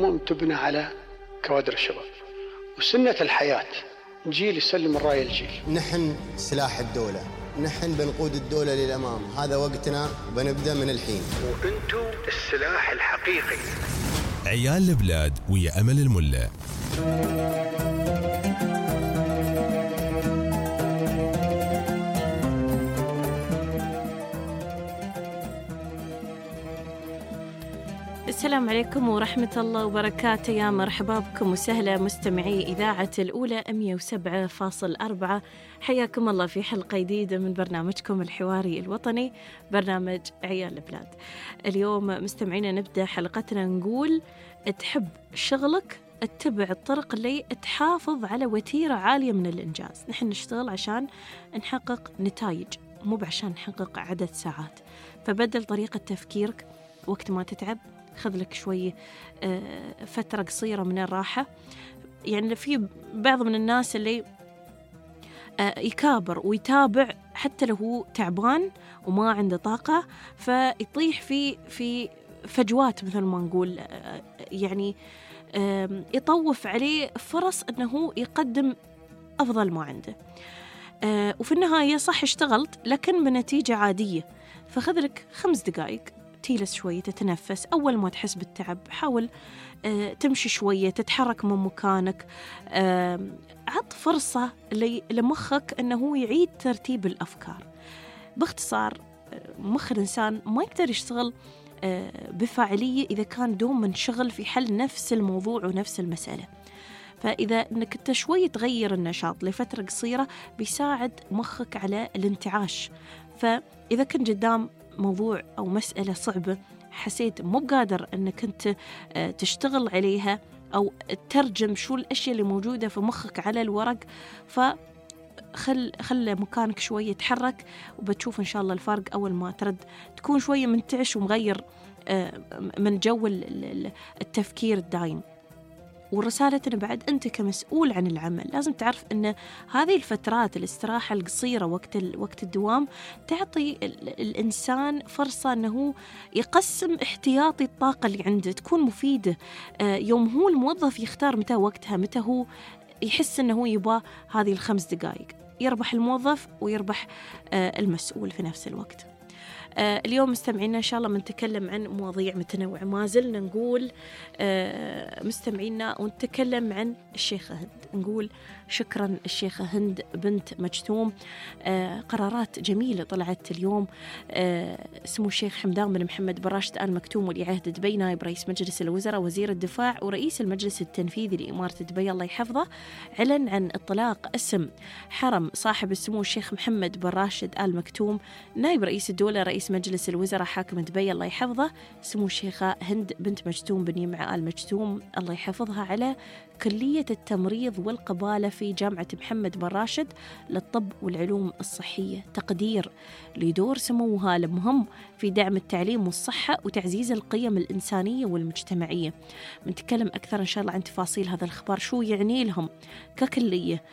الأمم تبنى على كوادر الشباب، وسنة الحياة جيل يسلم الراية الجيل. نحن سلاح الدولة، نحن بنقود الدولة للأمام، هذا وقتنا، بنبدأ من الحين. وأنتم السلاح الحقيقي. عيال البلاد ويا أمل الملا. السلام عليكم ورحمة الله وبركاته، يا مرحبا بكم وسهلا مستمعي إذاعة الأولى 107.4. حياكم الله في حلقة جديدة من برنامجكم الحواري الوطني، برنامج عيال البلاد. اليوم مستمعينا نبدأ حلقتنا نقول: تحب شغلك اتبع الطرق اللي تحافظ على وتيرة عالية من الإنجاز. نحن نشتغل عشان نحقق نتائج، مو عشان نحقق عدد ساعات. فبدل طريقة تفكيرك، وقت ما تتعب خذ لك شوي فترة قصيرة من الراحة. يعني في بعض من الناس اللي يكابر ويتابع حتى له هو تعبان وما عنده طاقة، فيطيح في فجوات مثل ما نقول، يعني يطوف عليه فرص أنه يقدم أفضل ما عنده. وفي النهاية صح اشتغلت لكن بنتيجة عادية. فخذ لك 5 دقائق تيلس شوية، تتنفس. أول ما تحس بالتعب حاول تمشي شوية، تتحرك من مكانك. عط فرصة لمخك أنه يعيد ترتيب الأفكار. باختصار، مخ الإنسان ما يقدر يشتغل بفاعلية إذا كان دوم منشغل في حل نفس الموضوع ونفس المسألة. فإذا أنك أنت شوي تغير النشاط لفترة قصيرة بيساعد مخك على الانتعاش. فإذا كنت قدام موضوع أو مسألة صعبة، حسيت مو بقادر أنك أنت تشتغل عليها أو تترجم شو الأشياء اللي موجودة في مخك على الورق، خل مكانك شوية يتحرك، وبتشوف إن شاء الله الفرق. أول ما ترد تكون شوية منتعش ومغير من جو التفكير الدايم. ورسالتنا بعد، أنت كمسؤول عن العمل لازم تعرف أن هذه الفترات الاستراحة القصيرة وقت الدوام تعطي الإنسان فرصة أنه يقسم احتياطي الطاقة اللي عنده، تكون مفيدة. يوم هو الموظف يختار متى وقتها، متى هو يحس أنه يبغى هذه 5 دقائق، يربح الموظف ويربح المسؤول في نفس الوقت. اليوم مستمعينا إن شاء الله بنتكلم عن مواضيع متنوعة. ما زلنا نقول مستمعينا ونتكلم عن الشيخة هند. نقول شكرا الشيخة هند بنت مجتوم. قرارات جميلة طلعت اليوم. سمو الشيخ حمدان بن محمد بن راشد آل مكتوم ولي عهد دبي، نائب رئيس مجلس الوزراء، وزير الدفاع، ورئيس المجلس التنفيذي لإمارة دبي الله يحفظه، علن عن إطلاق اسم حرم صاحب السمو الشيخ محمد بن راشد آل مكتوم نائب رئيس الدولة رئيس مجلس الوزراء حاكم دبي الله يحفظه، سمو الشيخة هند بنت مجتوم بن يمع آل مجتوم الله يحفظها، على كلية التمريض والقبالة في جامعة محمد بن راشد للطب والعلوم الصحية، تقدير لدور سموها المهم في دعم التعليم والصحة وتعزيز القيم الإنسانية والمجتمعية. بنتكلم أكثر إن شاء الله عن تفاصيل هذا الخبر، شو يعني لهم ككلية،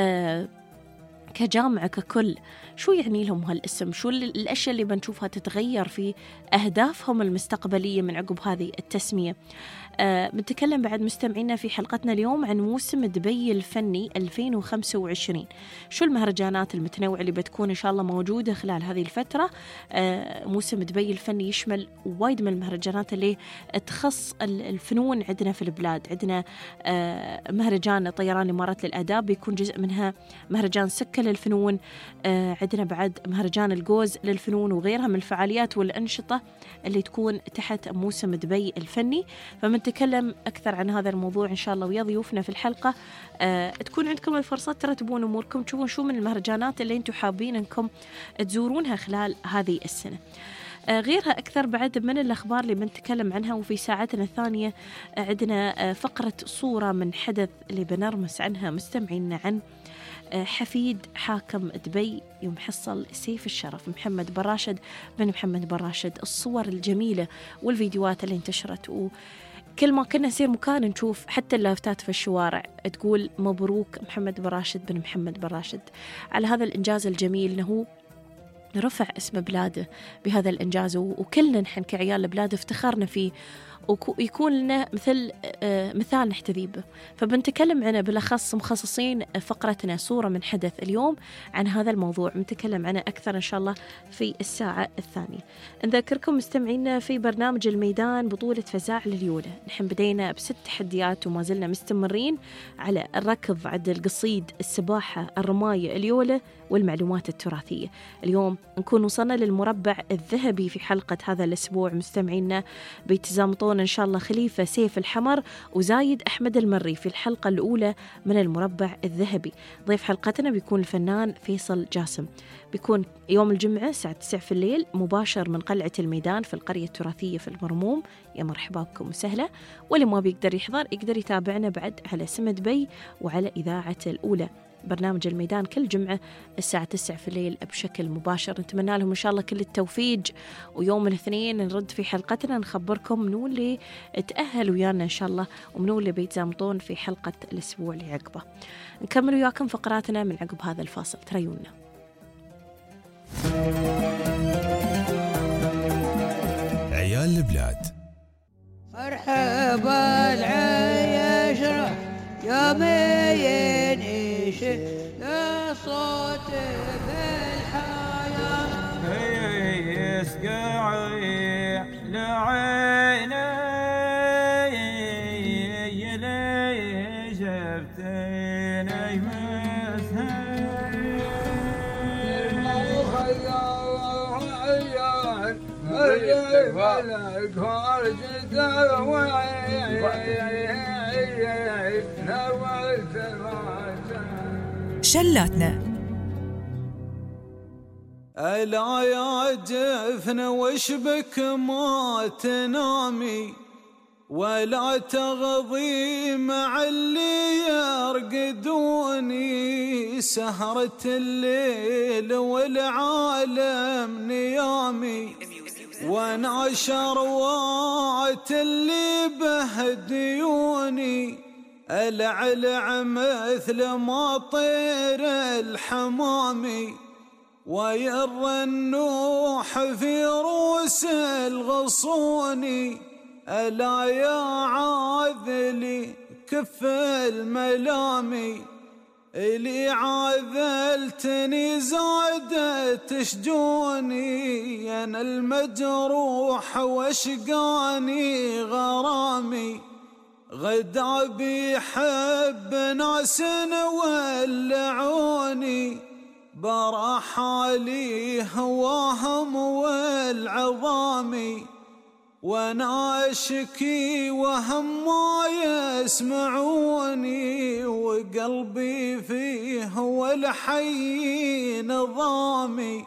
كجامعة ككل، شو يعني لهم هالاسم، شو الأشياء اللي بنشوفها تتغير في أهدافهم المستقبلية من عقب هذه التسمية. بنتكلم بعد مستمعينا في حلقتنا اليوم عن موسم دبي الفني 2025، شو المهرجانات المتنوعة اللي بتكون إن شاء الله موجودة خلال هذه الفترة. موسم دبي الفني يشمل وايد من المهرجانات اللي تخص الفنون عندنا في البلاد. عندنا مهرجان طيران الإمارات للآداب بيكون جزء منها مهرجان سكة للفنون. عندنا بعد مهرجان الجوز للفنون وغيرها من الفعاليات والأنشطة اللي تكون تحت موسم دبي الفني. فمنتكلم أكثر عن هذا الموضوع إن شاء الله ويا ضيوفنا في الحلقة. تكون عندكم الفرصة ترتبون أموركم، تشوفون شو من المهرجانات اللي أنتم حابين أنكم تزورونها خلال هذه السنة. غيرها أكثر بعد من الأخبار اللي بنتكلم عنها. وفي ساعتنا الثانية عندنا فقرة صورة من حدث اللي بنرمس عنها مستمعينا، عن حفيد حاكم دبي يوم حصل سيف الشرف محمد بن راشد بن محمد بن راشد. الصور الجميلة والفيديوهات اللي انتشرت، وكل ما كنا نسير مكان نشوف حتى اللافتات في الشوارع تقول مبروك محمد بن راشد بن محمد بن راشد على هذا الإنجاز الجميل، أنه رفع اسم بلاده بهذا الإنجاز. وكلنا نحن كعيال البلاد افتخرنا فيه ويكون لنا مثال نحتذي به. فبنتكلم عنه بالأخص مخصصين فقرتنا صورة من حدث اليوم عن هذا الموضوع، بنتكلم عنه أكثر إن شاء الله في الساعة الثانية. نذكركم مستمعينا في برنامج الميدان بطولة فزاعل اليولة، نحن بدينا ب6 تحديات وما زلنا مستمرين على الركض، عد القصيد، السباحة، الرماية، اليولة والمعلومات التراثية. اليوم نكون وصلنا للمربع الذهبي في حلقة هذا الأسبوع. مستمعينا بيتزامطون إن شاء الله خليفة سيف الحمر وزايد أحمد المري في الحلقة الأولى من المربع الذهبي. ضيف حلقتنا بيكون الفنان فيصل جاسم. بيكون يوم الجمعة الساعة 9 في الليل مباشر من قلعة الميدان في القرية التراثية في المرموم. يا مرحبا بكم وسهلا. واللي ما بيقدر يحضر يقدر يتابعنا بعد على سمد بي وعلى إذاعة الأولى. برنامج الميدان كل جمعة الساعة 9 في الليل بشكل مباشر. نتمنى لهم إن شاء الله كل التوفيق، ويوم الاثنين نرد في حلقتنا نخبركم منو اللي تأهل ويانا إن شاء الله ومنو اللي بيتزامطون في حلقة الأسبوع اللي عقبه. نكمل وياكم فقراتنا من عقب هذا الفاصل، تريونا. عيال البلاد. مرحبا العياشرة يا مين إيش يا صوت بالحياة يسقعي لعيني يلي جبتيني شلاتنا ألا يا جفن وشبك ما تنامي ولا تغضي مع اللي يرقدوني، سهرة الليل والعالم نيامي وانا شروات اللي بهديوني، العلع مثل ما طير الحمامي وير النوح في روس الغصوني، ألا يا عاذلي كف الملامي اللي عاذلتني زادت تشجوني، أنا المجروح واشقاني غرامي غدا بيحب ناس ولعوني، برا حالي هواهم والعظامي وانا اشكي وهم ما يسمعوني، وقلبي فيه والحي نظامي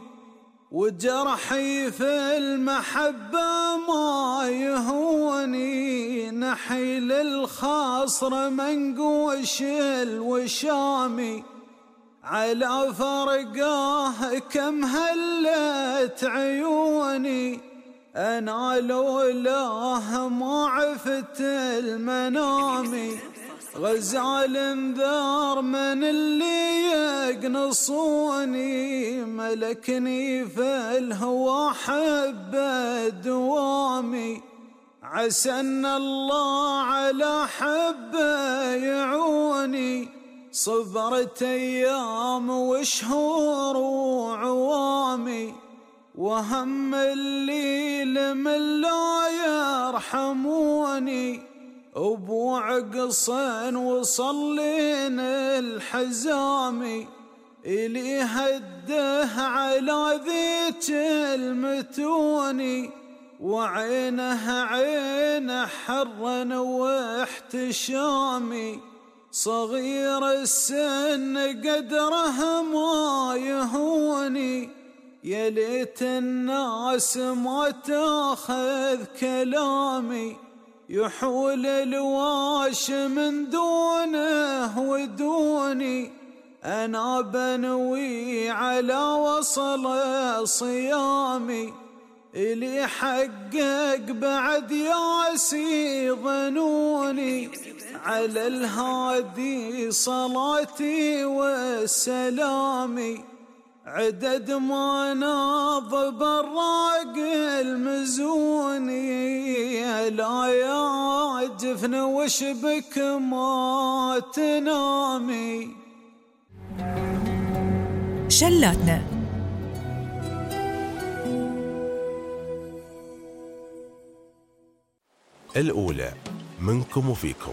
وجرحي في المحبة ما يهوني، نحيل الخاصر منقوش الوشامي على فرقاه كم هلت عيوني، أنا لولاه ما عفت المنامي، غزال انذار من اللي يقنصوني، ملكني في الهوى حب دوامي، عسى ان الله على حب يعوني، صبرت ايام وشهور وعوامي، وهم الليل من لا يرحموني، أبو عقصين وصلين الحزامي اللي هده على ذيك المتوني، وعينه عين حرا واحتشامي، صغير السن قدره ما يهوني، يا ليت الناس ما تاخذ كلامي، يحول الواش من دونه ودوني، أنا بنوي على وصل صيامي اللي حقق بعد ياسي ظنوني، على الهادي صلاتي وسلامي، عدد مناض براق المزوني، لا يا جفن وش بك ما تنامي. شلاتنا الأولى منكم وفيكم.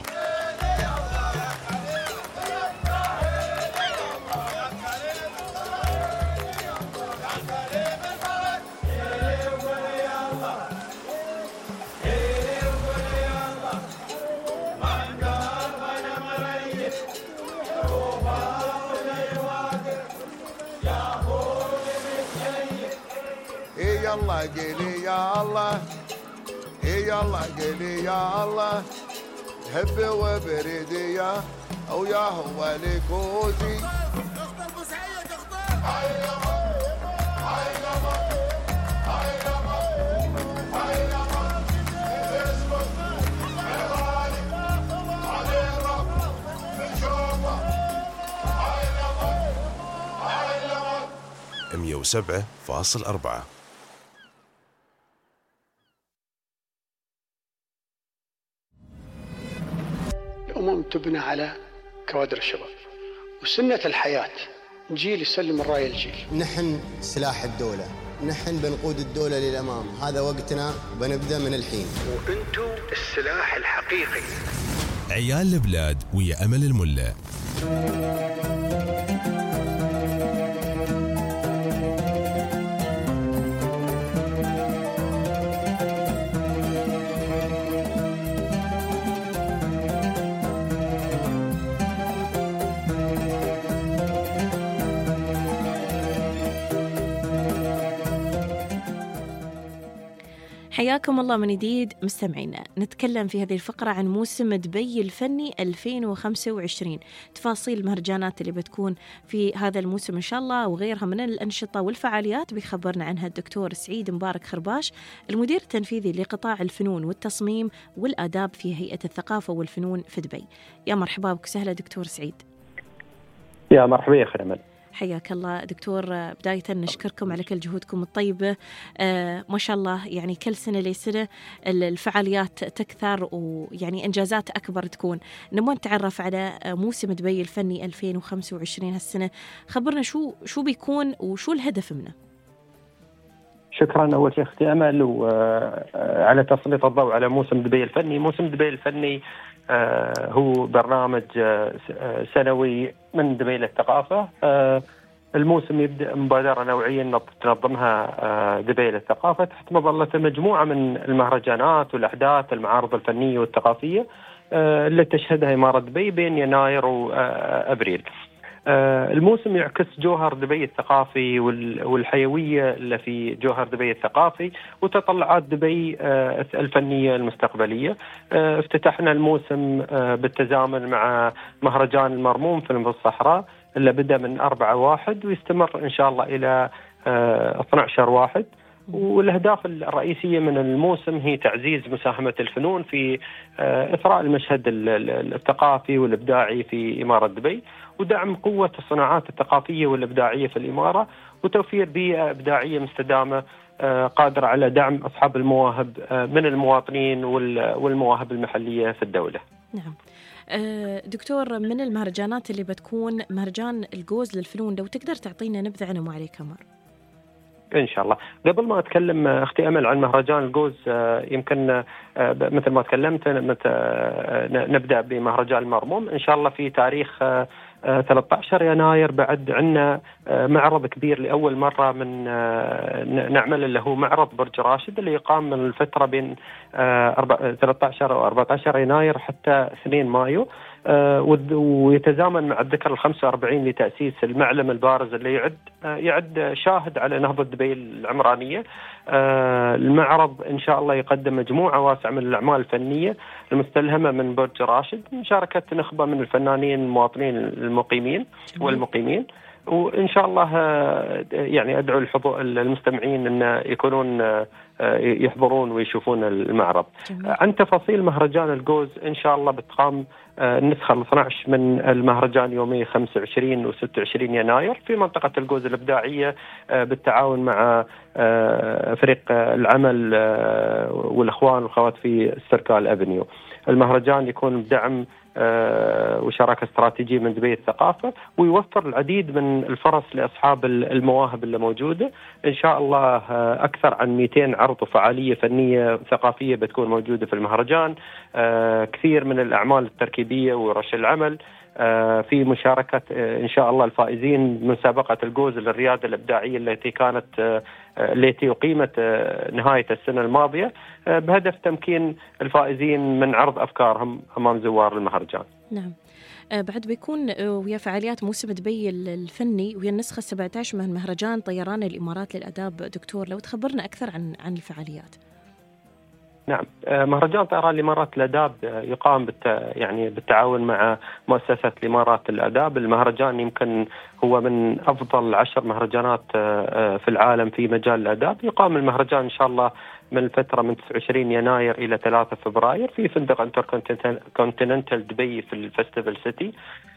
يلا قلي يا الله، يلا قلي يا الله، هب وبريدي يا او يا هو لكوتي. مية 107.4. الأمم تبنى على كوادر الشباب، وسنة الحياة جيل يسلم الراية الجيل. نحن سلاح الدولة، نحن بنقود الدولة للأمام، هذا وقتنا وبنبدأ من الحين. وأنتم السلاح الحقيقي. عيال البلاد ويا أمل الملا. حياكم الله من جديد مستمعينا. نتكلم في هذه الفقرة عن موسم دبي الفني 2025، تفاصيل المهرجانات اللي بتكون في هذا الموسم إن شاء الله وغيرها من الأنشطة والفعاليات بيخبرنا عنها الدكتور سعيد مبارك خرباش، المدير التنفيذي لقطاع الفنون والتصميم والآداب في هيئة الثقافة والفنون في دبي. يا مرحبا بك وسهلا دكتور سعيد. يا مرحبا يا أخي أمل. حياك الله دكتور. بداية نشكركم على كل جهودكم الطيبة. ما شاء الله يعني كل سنة لسنة الفعاليات تكثر ويعني إنجازات أكبر تكون. نبغى نتعرف على موسم دبي الفني 2025 هالسنة، خبرنا شو بيكون وشو الهدف منه. شكرا أول شيء أختي أمل وعلى تسليط الضوء على موسم دبي الفني. موسم دبي الفني هو برنامج سنوي من دبي للثقافة. الموسم يبدأ مبادرة نوعية تنظمها دبي للثقافة تحت مظلة مجموعة من المهرجانات والأحداث المعارض الفنية والثقافية اللي تشهدها إمارة دبي بين يناير وأبريل. الموسم يعكس جوهر دبي الثقافي والحيوية اللي في جوهر دبي الثقافي وتطلعات دبي الفنية المستقبلية. افتتحنا الموسم بالتزامن مع مهرجان المرموم في الصحراء اللي بدأ من 4/1 ويستمر إن شاء الله إلى 12/1. والأهداف الرئيسية من الموسم هي تعزيز مساهمة الفنون في إثراء المشهد الثقافي والإبداعي في إمارة دبي، ودعم قوة الصناعات الثقافية والإبداعية في الإمارة، وتوفير بيئة إبداعية مستدامة قادرة على دعم أصحاب المواهب من المواطنين والمواهب المحلية في الدولة. نعم دكتور، من المهرجانات اللي بتكون مهرجان الجوز للفنون، لو تقدر تعطينا نبذة عنه وعليه كمر. إن شاء الله. قبل ما أتكلم أختي أمل عن مهرجان الجوز، يمكن مثل ما تكلمت نبدأ بمهرجان المرموم إن شاء الله في تاريخ 13 يناير. بعد عندنا معرض كبير لأول مرة من نعمل اللي هو معرض برج راشد اللي يقام من الفترة بين 13 و 14 يناير حتى 2 مايو، ويتزامن مع الذكرى 45 لتأسيس المعلم البارز اللي يعد شاهد على نهضة دبي العمرانية. المعرض إن شاء الله يقدم مجموعة واسعة من الأعمال الفنية المستلهمة من برج راشد، مشاركة نخبة من الفنانين المواطنين المقيمين والمقيمين. وإن شاء الله يعني أدعو المستمعين أن يكونون يحضرون ويشوفون المعرض. عن تفاصيل مهرجان الجوز إن شاء الله بتقام النسخة 12 من المهرجان يومي 25 و 26 يناير في منطقة الجوز الإبداعية بالتعاون مع فريق العمل والإخوان والأخوات في السيركال أفنيو. المهرجان يكون بدعم وشراكة استراتيجية من دبي الثقافة، ويوفر العديد من الفرص لأصحاب المواهب اللي موجودة. إن شاء الله أكثر عن 200 عرض وفعالية فنية ثقافية بتكون موجودة في المهرجان، كثير من الأعمال التركيبية ورش العمل، في مشاركة إن شاء الله الفائزين مسابقة الجوز للريادة الإبداعية التي أقيمت نهاية السنة الماضية بهدف تمكين الفائزين من عرض أفكارهم أمام زوار المهرجان. نعم. بعد بيكون ويا فعاليات موسم دبي الفني ويا النسخة 17 من مهرجان طيران الإمارات للآداب. دكتور لو تخبرنا أكثر عن الفعاليات. نعم، مهرجان طيران الإمارات للآداب يقام بالتعاون مع مؤسسة الإمارات للآداب. المهرجان يمكن هو من أفضل 10 مهرجانات في العالم في مجال الآداب. يقام المهرجان إن شاء الله من الفترة من 29 يناير إلى 3 فبراير في فندق انتركونتيننتال دبي في الفستيفال سيتي.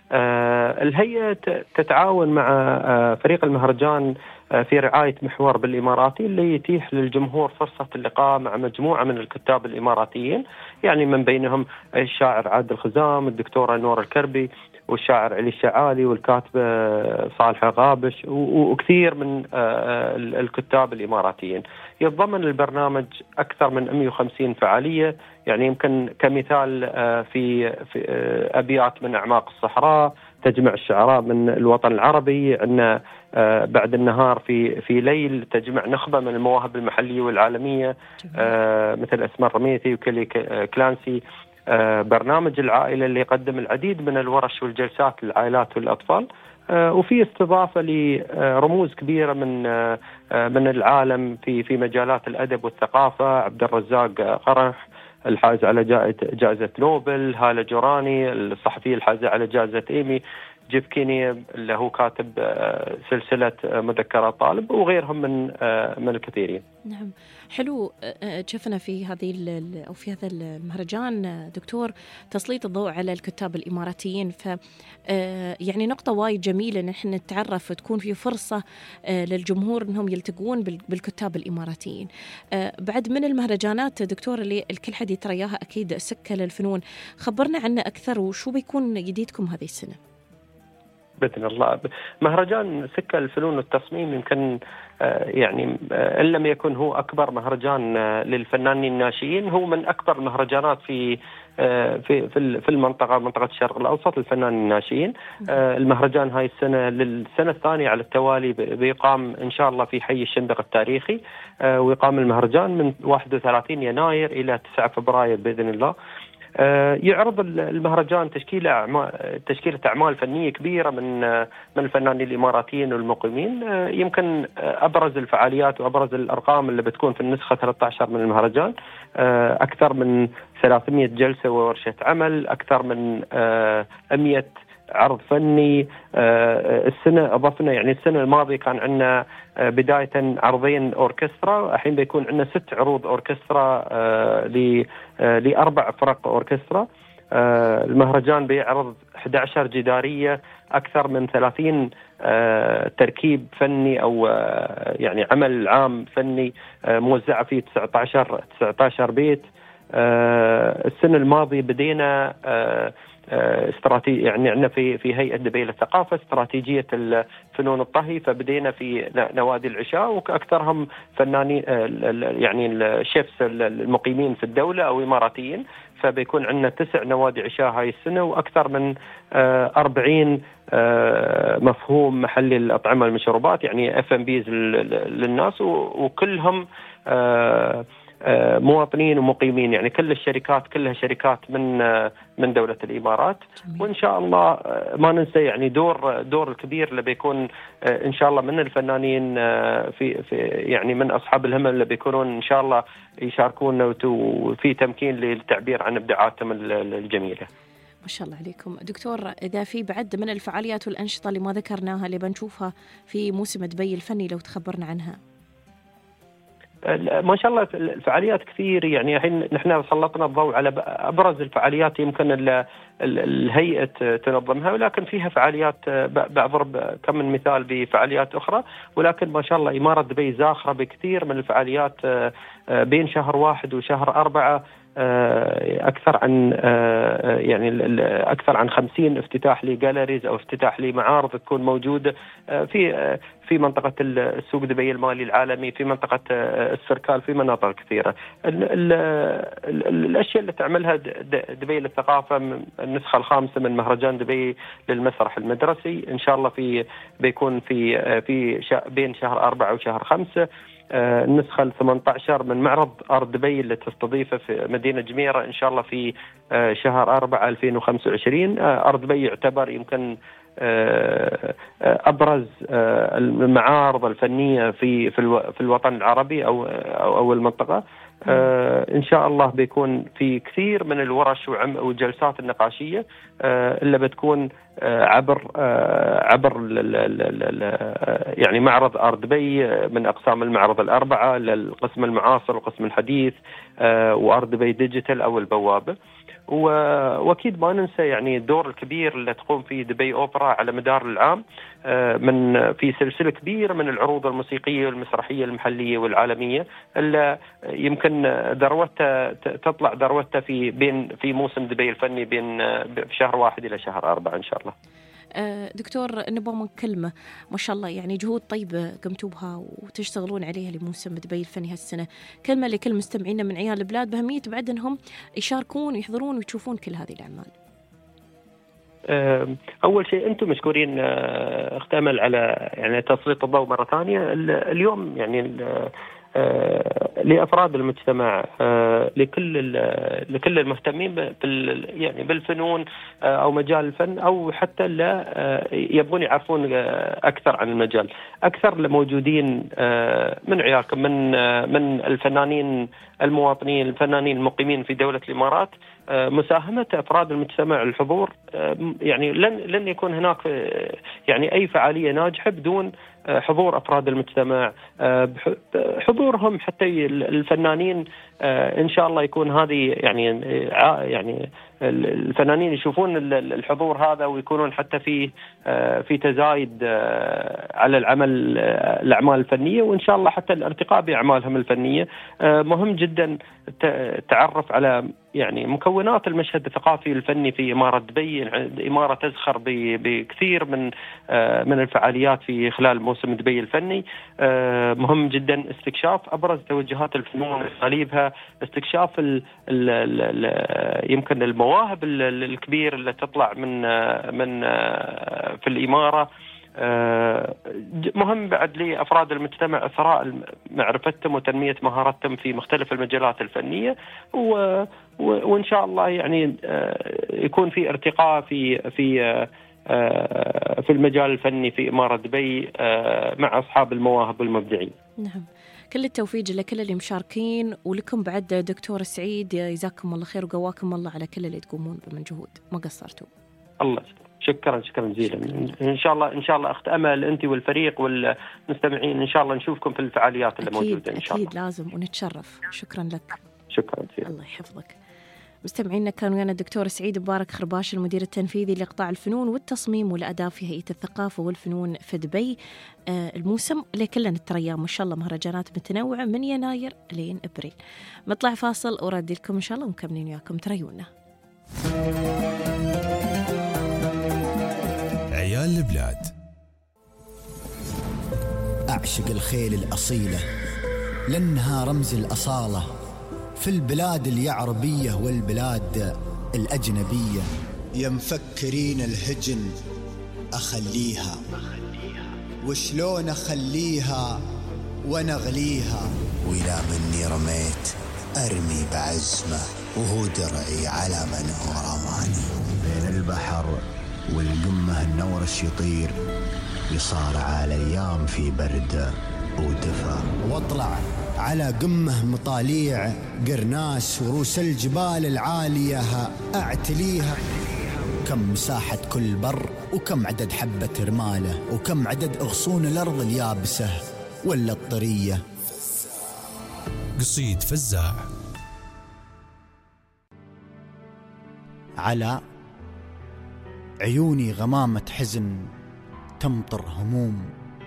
الهيئة تتعاون مع فريق المهرجان في رعاية محور بالإماراتي اللي يتيح للجمهور فرصة اللقاء مع مجموعة من الكتاب الإماراتيين، يعني من بينهم الشاعر عادل خزام، الدكتورة نور الكربي، والشاعر علي الشعالي، والكاتبة صالحة غابش، وكثير من الكتاب الإماراتيين. يتضمن البرنامج أكثر من 150 فعالية، يعني يمكن كمثال في أبيات من أعماق الصحراء تجمع الشعراء من الوطن العربي، عندنا بعد النهار في ليل تجمع نخبة من المواهب المحلية والعالمية مثل أسماء رميتي وكيلي كلانسي. برنامج العائلة اللي يقدم العديد من الورش والجلسات للعائلات والأطفال، وفي استضافة لرموز كبيرة من العالم في مجالات الأدب والثقافة، عبد الرزاق قرح الحائز على جائزة نوبل، هالة جوراني الصحفي الحائز على جائزة إيمي، جيف كيني اللي هو كاتب سلسلة مذكرات طالب، وغيرهم من الكثيرين. نعم، حلو. شفنا في في هذا المهرجان دكتور تسليط الضوء على الكتاب الإماراتيين، يعني نقطة وايد جميلة إن إحنا نتعرف وتكون في فرصة للجمهور إنهم يلتقون بالكتاب الإماراتيين. بعد من المهرجانات دكتور اللي الكل حد يترياها أكيد سكة للفنون، خبرنا عنه أكثر وشو بيكون جديدكم هذه السنة؟ بإذن الله مهرجان سكة الفنون والتصميم يمكن يعني إن لم يكن هو أكبر مهرجان للفنانين الناشئين، هو من أكبر المهرجانات في المنطقة، منطقة الشرق الأوسط للفنانين الناشئين. المهرجان هاي السنة للسنة الثانية على التوالي بيقام إن شاء الله في حي الشندق التاريخي، ويقام المهرجان من 31 يناير إلى 9 فبراير بإذن الله. يعرض المهرجان تشكيلة أعمال فنية كبيرة من الفنانين الإماراتيين والمقيمين. يمكن أبرز الفعاليات وأبرز الأرقام اللي بتكون في النسخة 13 من المهرجان أكثر من 300 جلسة وورشة عمل، أكثر من 100 عرض فني. السنة أضفنا، يعني السنة الماضية كان عندنا بداية عرضين أوركسترا، الحين بيكون عندنا 6 عروض أوركسترا ل4 فرق أوركسترا. المهرجان بيعرض 11 جدارية، أكثر من 30 تركيب فني أو يعني عمل عام فني موزعة في 19 بيت. السنة الماضية بدينا استراتيجية، يعني عندنا في هيئة دبي للثقافة استراتيجية الفنون الطهي، فبدينا في نوادي العشاء وأكثرهم فنانين يعني الشيفs المقيمين في الدولة أو إماراتيين، فبيكون عندنا 9 نوادي عشاء هاي السنة، وأكثر من 40 مفهوم محلي للأطعمة والمشروبات، يعني F&Bs للناس، وكلهم مواطنين ومقيمين، يعني كل الشركات كلها شركات من دولة الإمارات. وإن شاء الله ما ننسى يعني دور الكبير اللي بيكون إن شاء الله من الفنانين في يعني من أصحاب الهمة اللي بيكونون إن شاء الله يشاركون في تمكين للتعبير عن إبداعاتهم الجميلة. ما شاء الله عليكم دكتور. إذا في بعد من الفعاليات والأنشطة اللي ما ذكرناها اللي بنشوفها في موسم دبي الفني لو تخبرنا عنها. ما شاء الله الفعاليات كثير، يعني الحين نحن سلطنا الضوء على أبرز الفعاليات يمكن الهيئة تنظمها، ولكن فيها فعاليات بضرب كم من مثال بفعاليات أخرى، ولكن ما شاء الله إمارة دبي زاخرة بكثير من الفعاليات بين شهر 1 وشهر 4 أكثر عن 50 افتتاح لجاليريز أو افتتاح لمعارض تكون موجودة في منطقة السوق دبي المالي العالمي، في منطقة السركال، في مناطق كثيرة. الأشياء اللي تعملها دبي للثقافة، النسخة ال5 من مهرجان دبي للمسرح المدرسي إن شاء الله بيكون في بين شهر 4 وشهر 5. النسخة ال18 من معرض أرض دبي اللي تستضيفه في مدينة جميرة إن شاء الله في شهر 4 2025. أرض دبي يعتبر يمكن أبرز المعارض الفنية في الوطن العربي أو المنطقة. إن شاء الله بيكون في كثير من الورش والجلسات النقاشية اللي بتكون عبر يعني معرض أرض دبي من أقسام المعرض الأربعة للقسم المعاصر والقسم الحديث وأرض دبي ديجيتال أو البوابة. وأكيد ما ننسى يعني الدور الكبير اللي تقوم فيه دبي أوبرا على مدار العام في سلسلة كبيرة من العروض الموسيقية والمسرحية المحلية والعالمية اللي يمكن ذروتها تطلع ذروتها في موسم دبي الفني بين شهر 1 إلى شهر 4 إن شاء الله. دكتور نبغى من كلمة، ما شاء الله يعني جهود طيبة قمتوا بها وتشتغلون عليها لموسم دبي الفني هالسنة، كلمة لكل مستمعينا من عيال البلاد بأهمية بعد أنهم يشاركون ويحضرون ويشوفون كل هذه الأعمال. أول شيء أنتم مشكورين أخت أمل على يعني تسليط الضوء مرة ثانية. اليوم يعني لأفراد المجتمع، لكل المهتمين يعني بالفنون أو مجال الفن، أو حتى لا يبغون يعرفون أكثر عن المجال، أكثر الموجودين من عيالكم من الفنانين المواطنين، الفنانين المقيمين في دولة الإمارات. مساهمة أفراد المجتمع الحضور، يعني لن يكون هناك يعني أي فعالية ناجحة بدون حضور أفراد المجتمع، حضورهم حتى الفنانين إن شاء الله يكون هذه يعني الفنانين يشوفون الحضور هذا ويكونون حتى في تزايد على الأعمال الفنية، وإن شاء الله حتى الارتقاء بأعمالهم الفنية. مهم جدا تعرف على يعني مكونات المشهد الثقافي الفني في إمارة دبي. إمارة تزخر بكثير من الفعاليات في خلال موسم دبي الفني. مهم جدا استكشاف أبرز توجهات الفنون وأساليبها، استكشاف يمكن المواهب الكبير اللي تطلع من في الإمارة. مهم بعد لأفراد المجتمع إثراء معرفتهم وتنمية مهاراتهم في مختلف المجالات الفنية، وإن شاء الله يعني يكون في ارتقاء في المجال الفني في إمارة دبي مع أصحاب المواهب والمبدعين. نعم، كل التوفيق لكل اللي مشاركين، ولكم بعد دكتور سعيد جزاكم الله خير وقواكم الله على كل اللي تقومون بمن جهود، ما قصرتوا. الله شكرا جزيلا. ان شاء الله اخت امل انت والفريق والمستمعين ان شاء الله نشوفكم في الفعاليات اللي موجوده ان شاء الله. اكيد لازم ونتشرف. شكرا لك. شكرا جزيلا. الله يحفظك. مستمعينا كان ويانا الدكتور سعيد مبارك خرباش المدير التنفيذي لقطاع الفنون والتصميم والاداء في هيئه الثقافه والفنون في دبي. الموسم اللي كلنا نترياه ما شاء الله مهرجانات متنوعه من يناير لين ابريل. مطلع فاصل وردي لكم ان شاء الله ومكملين وياكم تريونا. عيال البلاد. أعشق الخيل الأصيلة لأنها رمز الأصالة في البلاد اليعربية والبلاد الأجنبية. يا مفكرين الهجن أخليها، وشلون أخليها ونغليها، وإلى مني رميت أرمي بعزمة وهو درعي على من هو رماني. بين البحر والقمة النورش يطير، يصارع الأيام في برد ودفا، واطلع على قمة مطاليع قرناس وروس الجبال العالية أعتليها. كم مساحة كل بر، وكم عدد حبة رمالة، وكم عدد أغصون الأرض اليابسة ولا الطرية. قصيد فزاع. على عيوني غمامة حزن تمطر هموم،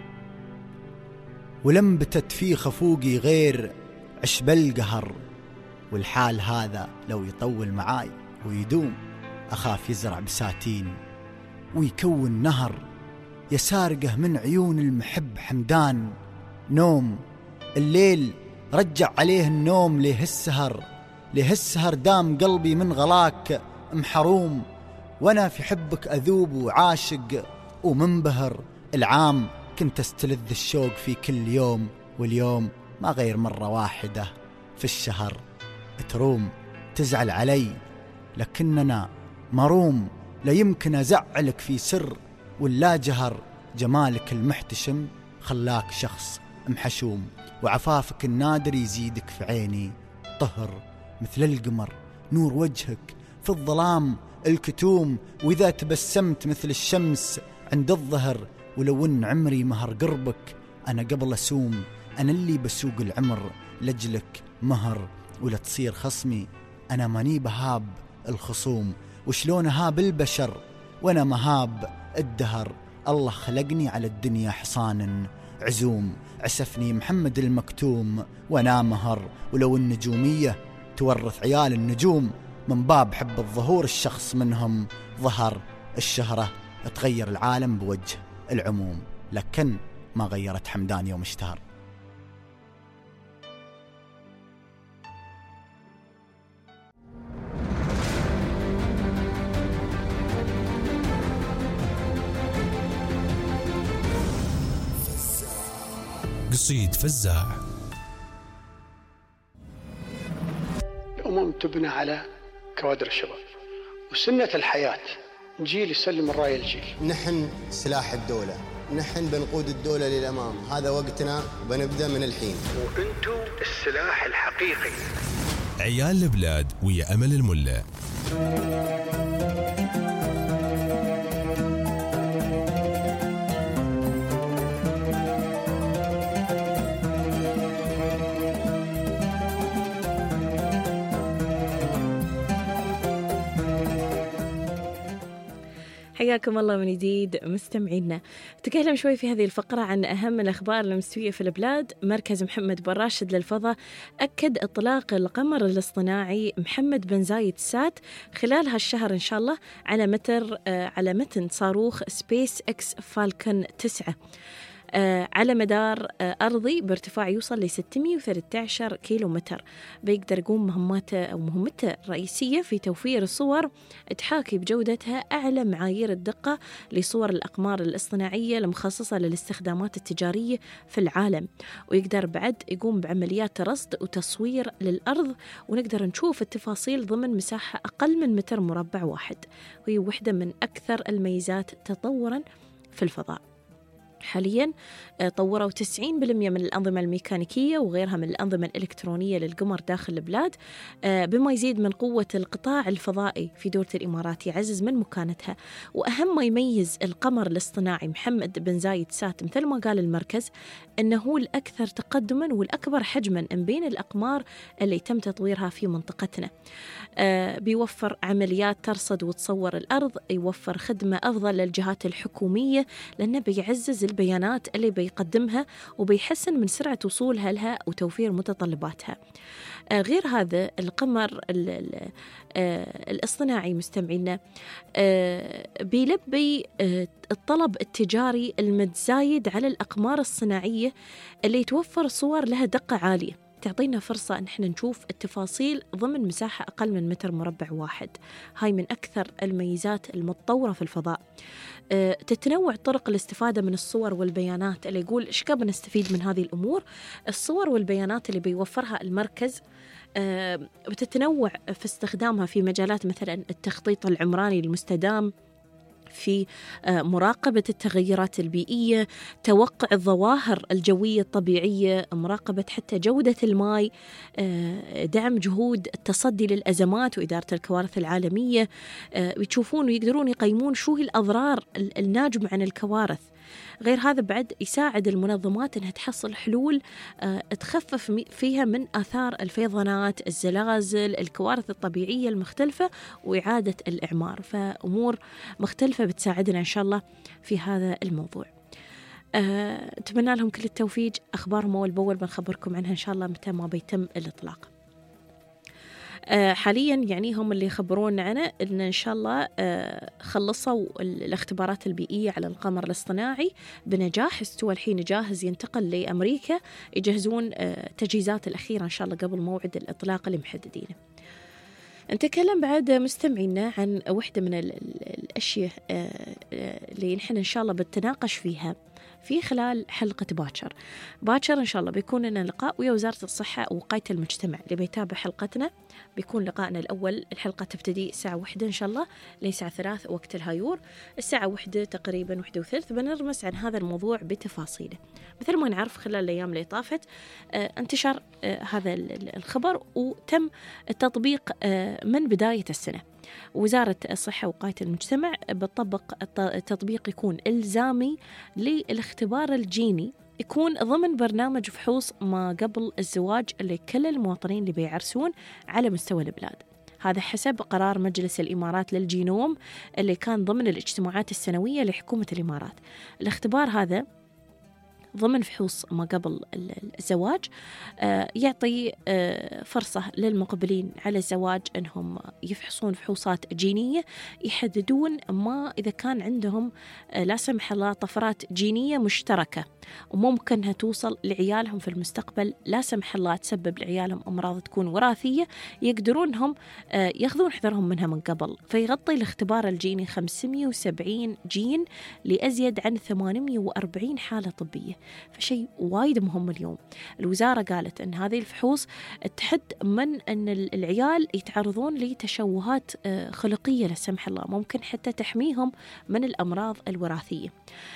ولم بتت في خفوقي غير عشب القهر، والحال هذا لو يطول معاي ويدوم أخاف يزرع بساتين ويكون نهر، يسارقه من عيون المحب حمدان نوم. الليل رجع عليه النوم ليه السهر دام قلبي من غلاك محروم، وانا في حبك اذوب وعاشق ومنبهر. العام كنت استلذ الشوق في كل يوم، واليوم ما غير مرة واحدة في الشهر. تروم تزعل علي لكننا مروم، لا يمكن ازعلك في سر ولا جهر. جمالك المحتشم خلاك شخص محشوم، وعفافك النادر يزيدك في عيني طهر. مثل القمر نور وجهك في الظلام الكتوم، وإذا تبسمت مثل الشمس عند الظهر. ولو ان عمري مهر قربك أنا قبل أسوم، أنا اللي بسوق العمر لجلك مهر. ولا تصير خصمي أنا ماني بهاب الخصوم، وشلون هاب البشر وأنا مهاب الدهر. الله خلقني على الدنيا حصان عزوم، عسفني محمد المكتوم وأنا مهر. ولو النجومية تورث عيال النجوم، من باب حب الظهور الشخص منهم ظهر. الشهرة تغير العالم بوجه العموم، لكن ما غيرت حمدان يوم اشتهر. قصيد فزاع. الأمم تبنى على كوادر الشباب، وسنة الحياة جيل يسلم الراية الجيل. نحن سلاح الدولة، نحن بنقود الدولة للأمام، هذا وقتنا وبنبدأ من الحين. وأنتم السلاح الحقيقي. عيال البلاد ويا أمل الملة. حياكم الله من جديد مستمعينا. تكلم شوي في هذه الفقرة عن أهم الأخبار المستوية في البلاد. مركز محمد بن راشد للفضاء أكد إطلاق القمر الاصطناعي محمد بن زايد سات خلال هالشهر إن شاء الله على متن صاروخ سبيس إكس فالكون 9 على مدار أرضي بارتفاع يوصل ل 613 كيلومتر. بيقدر يقوم مهمته الرئيسية في توفير الصور تحاكي بجودتها أعلى معايير الدقة لصور الأقمار الاصطناعية المخصصة للاستخدامات التجارية في العالم، ويقدر بعد يقوم بعمليات رصد وتصوير للأرض، ونقدر نشوف التفاصيل ضمن مساحة أقل من متر مربع واحد، وهي واحدة من أكثر الميزات تطوراً في الفضاء. حالياً طوروا 90% من الأنظمة الميكانيكية وغيرها من الأنظمة الإلكترونية للقمر داخل البلاد، بما يزيد من قوة القطاع الفضائي في دولة الإمارات، يعزز من مكانتها. وأهم ما يميز القمر الاصطناعي محمد بن زايد سات مثل ما قال المركز أنه هو الأكثر تقدماً والأكبر حجماً من بين الأقمار اللي تم تطويرها في منطقتنا. بيوفر عمليات ترصد وتصور الأرض، يوفر خدمة أفضل للجهات الحكومية لأنه بيعزز البيانات اللي بيقدمها وبيحسن من سرعة وصولها لها وتوفير متطلباتها. غير هذا القمر الاصطناعي مستمعينا بيلبي الطلب التجاري المتزايد على الأقمار الصناعية اللي توفر صور لها دقة عالية، تعطينا فرصة أن احنا نشوف التفاصيل ضمن مساحة أقل من متر مربع واحد. هاي من أكثر الميزات المتطورة في الفضاء. تتنوع طرق الاستفادة من الصور والبيانات، اللي يقول إيش كيف نستفيد من هذه الأمور. الصور والبيانات اللي بيوفرها المركز بتتنوع في استخدامها في مجالات مثلا التخطيط العمراني المستدام، في مراقبة التغيرات البيئية، توقع الظواهر الجوية الطبيعية، مراقبة حتى جودة الماء، دعم جهود التصدي للأزمات وإدارة الكوارث العالمية. يشوفون ويقدرون يقيمون شو هي الأضرار الناجمة عن الكوارث. غير هذا بعد يساعد المنظمات أنها تحصل حلول تخفف فيها من آثار الفيضانات، الزلازل، الكوارث الطبيعية المختلفة وإعادة الإعمار. فأمور مختلفة بتساعدنا إن شاء الله في هذا الموضوع. أتمنى لهم كل التوفيق. أخبارهم أول بأول بنخبركم عنها إن شاء الله متى ما بيتم الإطلاق. حاليا يعني هم اللي يخبرون عنه إن شاء الله خلصوا الاختبارات البيئية على القمر الاصطناعي بنجاح. استوى الحين جاهز ينتقل لأمريكا، يجهزون تجهيزات الأخيرة إن شاء الله قبل موعد الإطلاق اللي محددينه. نتكلم بعد مستمعينا عن واحدة من الأشياء اللي نحن إن شاء الله بنتناقش فيها في خلال حلقة باكر إن شاء الله بيكون لنا لقاء ويا وزارة الصحة ووقاية المجتمع. اللي بيتابع حلقتنا بيكون لقائنا الأول. الحلقة تبتدي الساعة 1 إن شاء الله لساعة 3 وقت الهايور. الساعة 1 تقريبا 1:03 بنرمس عن هذا الموضوع بتفاصيله. مثل ما نعرف خلال الأيام اللي طافت انتشر هذا الخبر وتم التطبيق من بداية السنة. وزارة الصحة ووقاية المجتمع بتطبق التطبيق يكون إلزامي للاختبار الجيني، يكون ضمن برنامج فحوص ما قبل الزواج لكل المواطنين اللي بيعرسون على مستوى البلاد. هذا حسب قرار مجلس الإمارات للجينوم اللي كان ضمن الاجتماعات السنوية لحكومة الإمارات. الاختبار هذا ضمن فحوص ما قبل الزواج يعطي فرصة للمقبلين على الزواج أنهم يفحصون فحوصات جينية، يحددون ما إذا كان عندهم لا سمح الله طفرات جينية مشتركة وممكن أنها توصل لعيالهم في المستقبل، لا سمح الله تسبب لعيالهم أمراض تكون وراثية، يقدرون هم ياخذون حذرهم منها من قبل. فيغطي الاختبار الجيني 570 جين لأزيد عن 840 حالة طبية. فشيء وايد مهم اليوم. الوزارة قالت أن هذه الفحوص تحد من أن العيال يتعرضون لتشوهات خلقية لا سمح الله، ممكن حتى تحميهم من الأمراض الوراثية.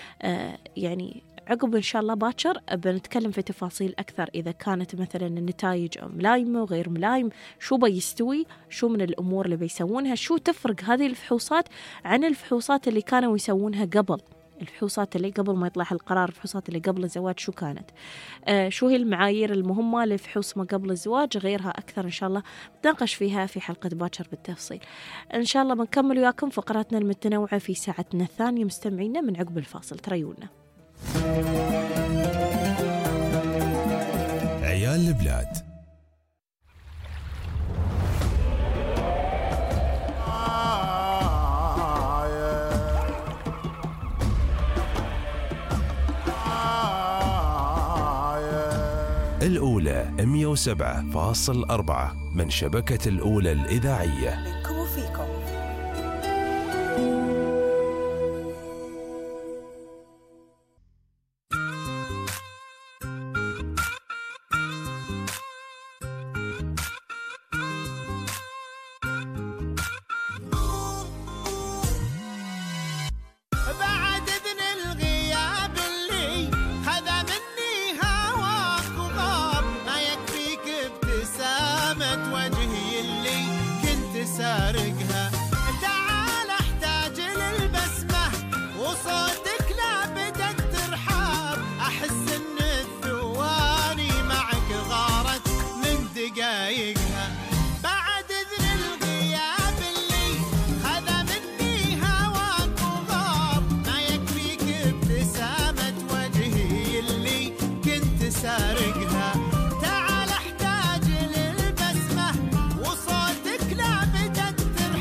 يعني عقب إن شاء الله باكر بنتكلم في تفاصيل أكثر، إذا كانت مثلا النتائج ملايمة وغير ملايم، شو بيستوي، شو من الأمور اللي بيسوونها، شو تفرق هذه الفحوصات عن الفحوصات اللي كانوا يسوونها قبل. الفحوصات اللي قبل ما يطلع القرار، الفحوصات اللي قبل الزواج شو كانت، شو هي المعايير المهمة للفحوص ما قبل الزواج، غيرها أكثر إن شاء الله نتناقش فيها في حلقة باكر بالتفصيل. إن شاء الله بنكمل وياكم فقراتنا المتنوعة في ساعتنا الثانية مستمعينا من عقب الفاصل. تريونا عيال البلاد. الأولى 107.4 من شبكة الأولى الإذاعية. منكم وفيكم. تعال احتاج للبسمة وصوتك لا بدك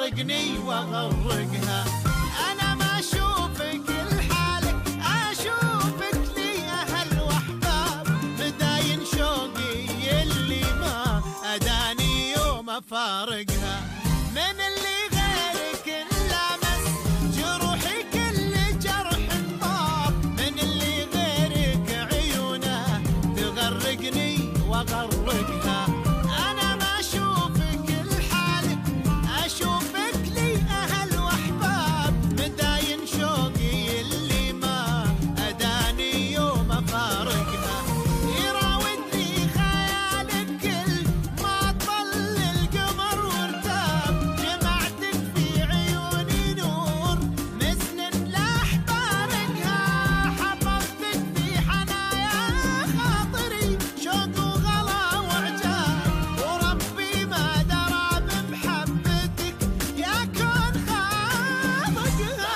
تغرقني وأغرقها. أنا ما أشوفك لحالك، أشوفك لي أهل وأحباب، مداين شوقي اللي ما أداني يوم أفارقها. من اللي غيرك لامس جروحي كل جرح طاب، من اللي غيرك عيونه تغرقني وأغرقها. أنا ما أشوفك لحالك، أشوفك لي أهل وأحباب، مداين شوقي اللي ما أداني يوم أفارقها. يراودني خيالك كل ما طل القمر وارتاب، جمعتك في عيوني نور مسنن لأحبارقها. حفظتك في حنايا خاطري شوق وغلا وعجاب، وربي ما درى بمحبتك يا كون خاضقها.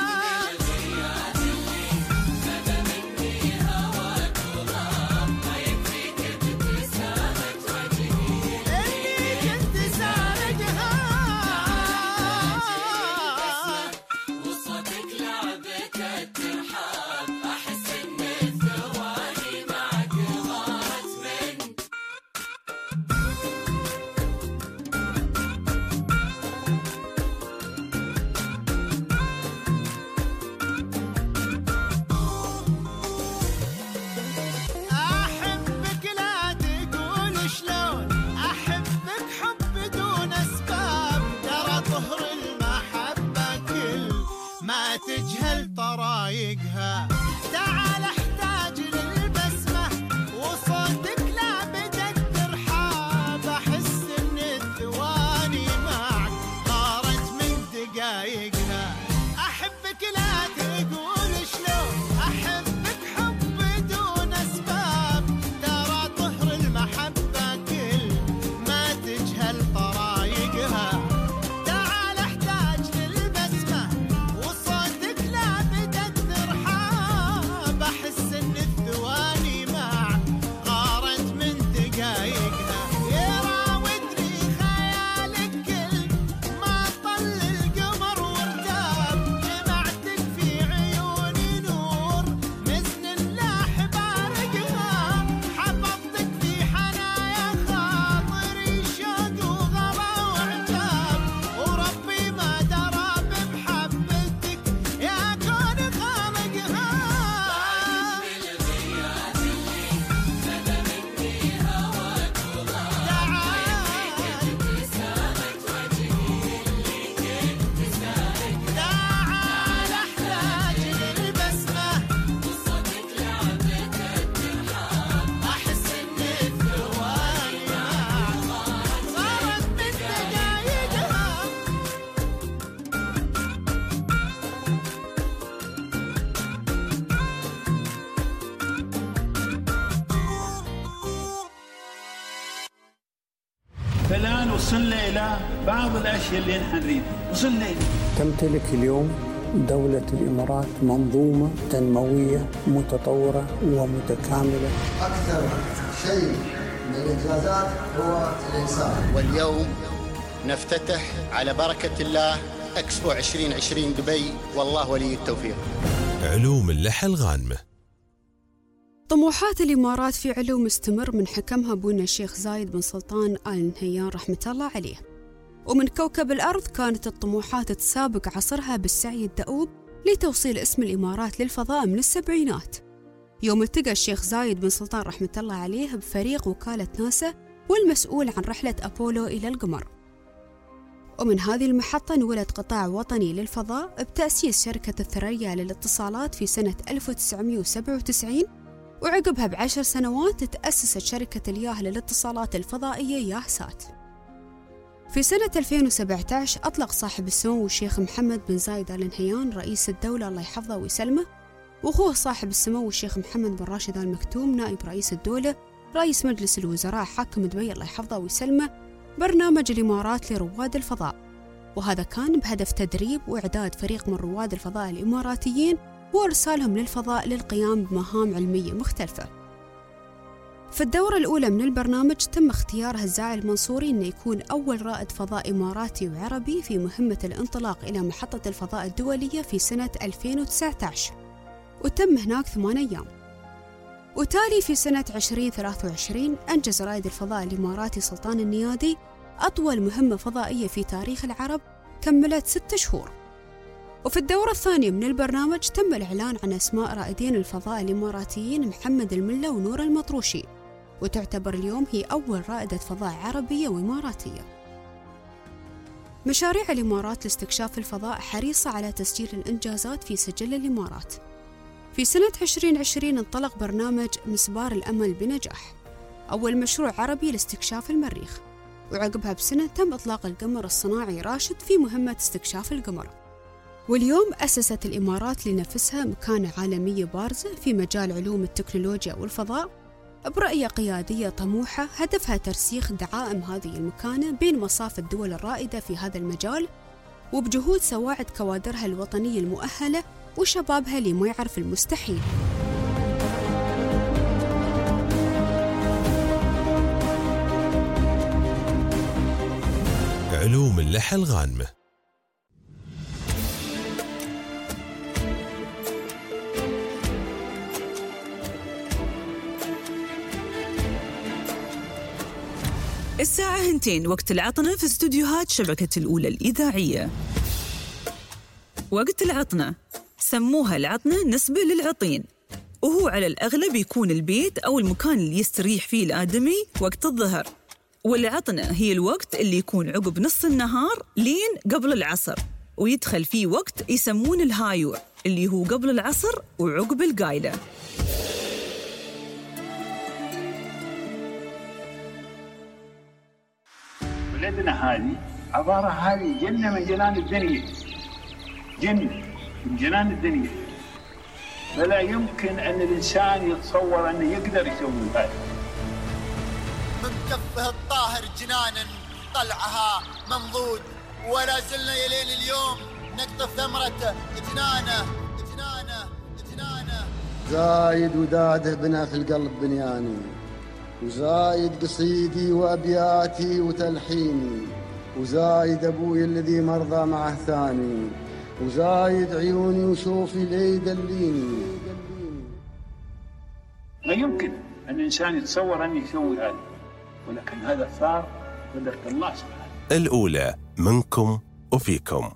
إني كنت سارقها. وصوتك لعبة الترحاب، أحس إن الثواني معك غارت من أحبك لا تقول شلون، أحبك حب دون أسباب، ترى طهر المحبة كل ما تجهل طرايقها. تعال احتاج للبسمة وصوتك لا بدك ترحاب، أحس إن الثواني معك غارت من دقايقها. أحبك لا تقول شلون، أحبك حب دون أسباب، ترى طهر المحبة كل ما تجهل طرايقها. تعال احتاج للبسمة وصوتك لا بدك ترحاب، أحس إن الثواني معك غارت من دقايقها. يراودني خيالك كل ما طل القمر وارتاب، جمعتك في عيوني نور مسنن لأحبارقها. حفظتك في حنايا خاطري شوق وغلا وعجاب، وربي ما درى بمحبتك يا كون خالقها. تعال احتاج للبسمة وصوتك لعبة الترحاب، أحس إن الثواني معك صارت من دقايقها. فالآن وصلنا إلى بعض الأشياء اللي نحن نريدها. وصلنا إلى تمتلك اليوم دولة الإمارات منظومة تنموية متطورة ومتكاملة. أكثر شيء من الإنجازات هو الإنسان. واليوم نفتتح على بركة الله إكسبو 2020 دبي، والله ولي التوفيق. علوم اللحى الغانمة. طموحات الإمارات في علو مستمر من حكمها أبونا الشيخ زايد بن سلطان آل نهيان رحمة الله عليه. ومن كوكب الأرض كانت الطموحات تسابق عصرها بالسعي الدؤوب لتوصيل اسم الإمارات للفضاء من السبعينات، يوم التقى الشيخ زايد بن سلطان رحمة الله عليه بفريق وكالة ناسا والمسؤول عن رحلة أبولو إلى القمر. ومن هذه المحطة انولد قطاع وطني للفضاء بتأسيس شركة الثريا للاتصالات في سنة 1997، وعقبها ب10 سنوات تأسست شركة الياه للاتصالات الفضائية ياهسات. في سنة 2017 أطلق صاحب السمو الشيخ محمد بن زايد آل نهيان رئيس الدولة الله يحفظه ويسلمه، وأخوه صاحب السمو الشيخ محمد بن راشد آل مكتوم نائب رئيس الدولة رئيس مجلس الوزراء حاكم دبي الله يحفظه ويسلمه، برنامج الإمارات لرواد الفضاء، وهذا كان بهدف تدريب وإعداد فريق من رواد الفضاء الإماراتيين وإرسالهم للفضاء للقيام بمهام علمية مختلفة. في الدورة الأولى من البرنامج تم اختيار هزاع المنصوري أنه يكون أول رائد فضاء إماراتي وعربي في مهمة الانطلاق إلى محطة الفضاء الدولية في سنة 2019، وتم هناك 8 أيام. وتالي في سنة 2023 أنجز رائد الفضاء الإماراتي سلطان النيادي أطول مهمة فضائية في تاريخ العرب كملت 6 شهور. وفي الدورة الثانية من البرنامج تم الإعلان عن أسماء رائدين الفضاء الإماراتيين محمد الملا ونور المطروشي، وتعتبر اليوم هي أول رائدة فضاء عربية وإماراتية. مشاريع الإمارات لاستكشاف الفضاء حريصة على تسجيل الإنجازات في سجل الإمارات. في سنة 2020 انطلق برنامج مسبار الأمل بنجاح، أول مشروع عربي لاستكشاف المريخ، وعقبها بسنة تم إطلاق القمر الصناعي راشد في مهمة استكشاف القمر. واليوم أسست الإمارات لنفسها مكانة عالمية بارزة في مجال علوم التكنولوجيا والفضاء، برؤية قيادية طموحة هدفها ترسيخ دعائم هذه المكانة بين مصاف الدول الرائدة في هذا المجال، وبجهود سواعد كوادرها الوطنية المؤهلة وشبابها اللي ما يعرف المستحيل. علوم اللحى الغانمة. الساعة 2 وقت العطنة في استوديوهات شبكة الأولى الإذاعية. وقت العطنة سموها العطنة نسبة للعطين، وهو على الأغلب يكون البيت أو المكان اللي يستريح فيه الآدمي وقت الظهر. والعطنة هي الوقت اللي يكون عقب نص النهار لين قبل العصر، ويدخل فيه وقت يسمون الهايور اللي هو قبل العصر وعقب القايلة. بلدنا هذه عبارة هذه جنة من جنان الدنيا، جنة من جنان الدنيا، فلا يمكن أن الإنسان يتصور أنه يقدر يسوي هذا. من كفه الطاهر جنانا طلعها منضود، ولا زلنا يلين اليوم نقطف ثمرته جنانه جنانه جنانه. زايد وداده بنا في القلب بنياني، وزايد قصيدي وأبياتي وتلحيني، وزايد أبوي الذي مرضى معه ثاني، وزايد عيوني وشوفي لي يدليني. لا يمكن أن الإنسان يتصور أن يسوي هذا، ولكن هذا صار قدرة الله سبحانه. الأولى منكم وفيكم.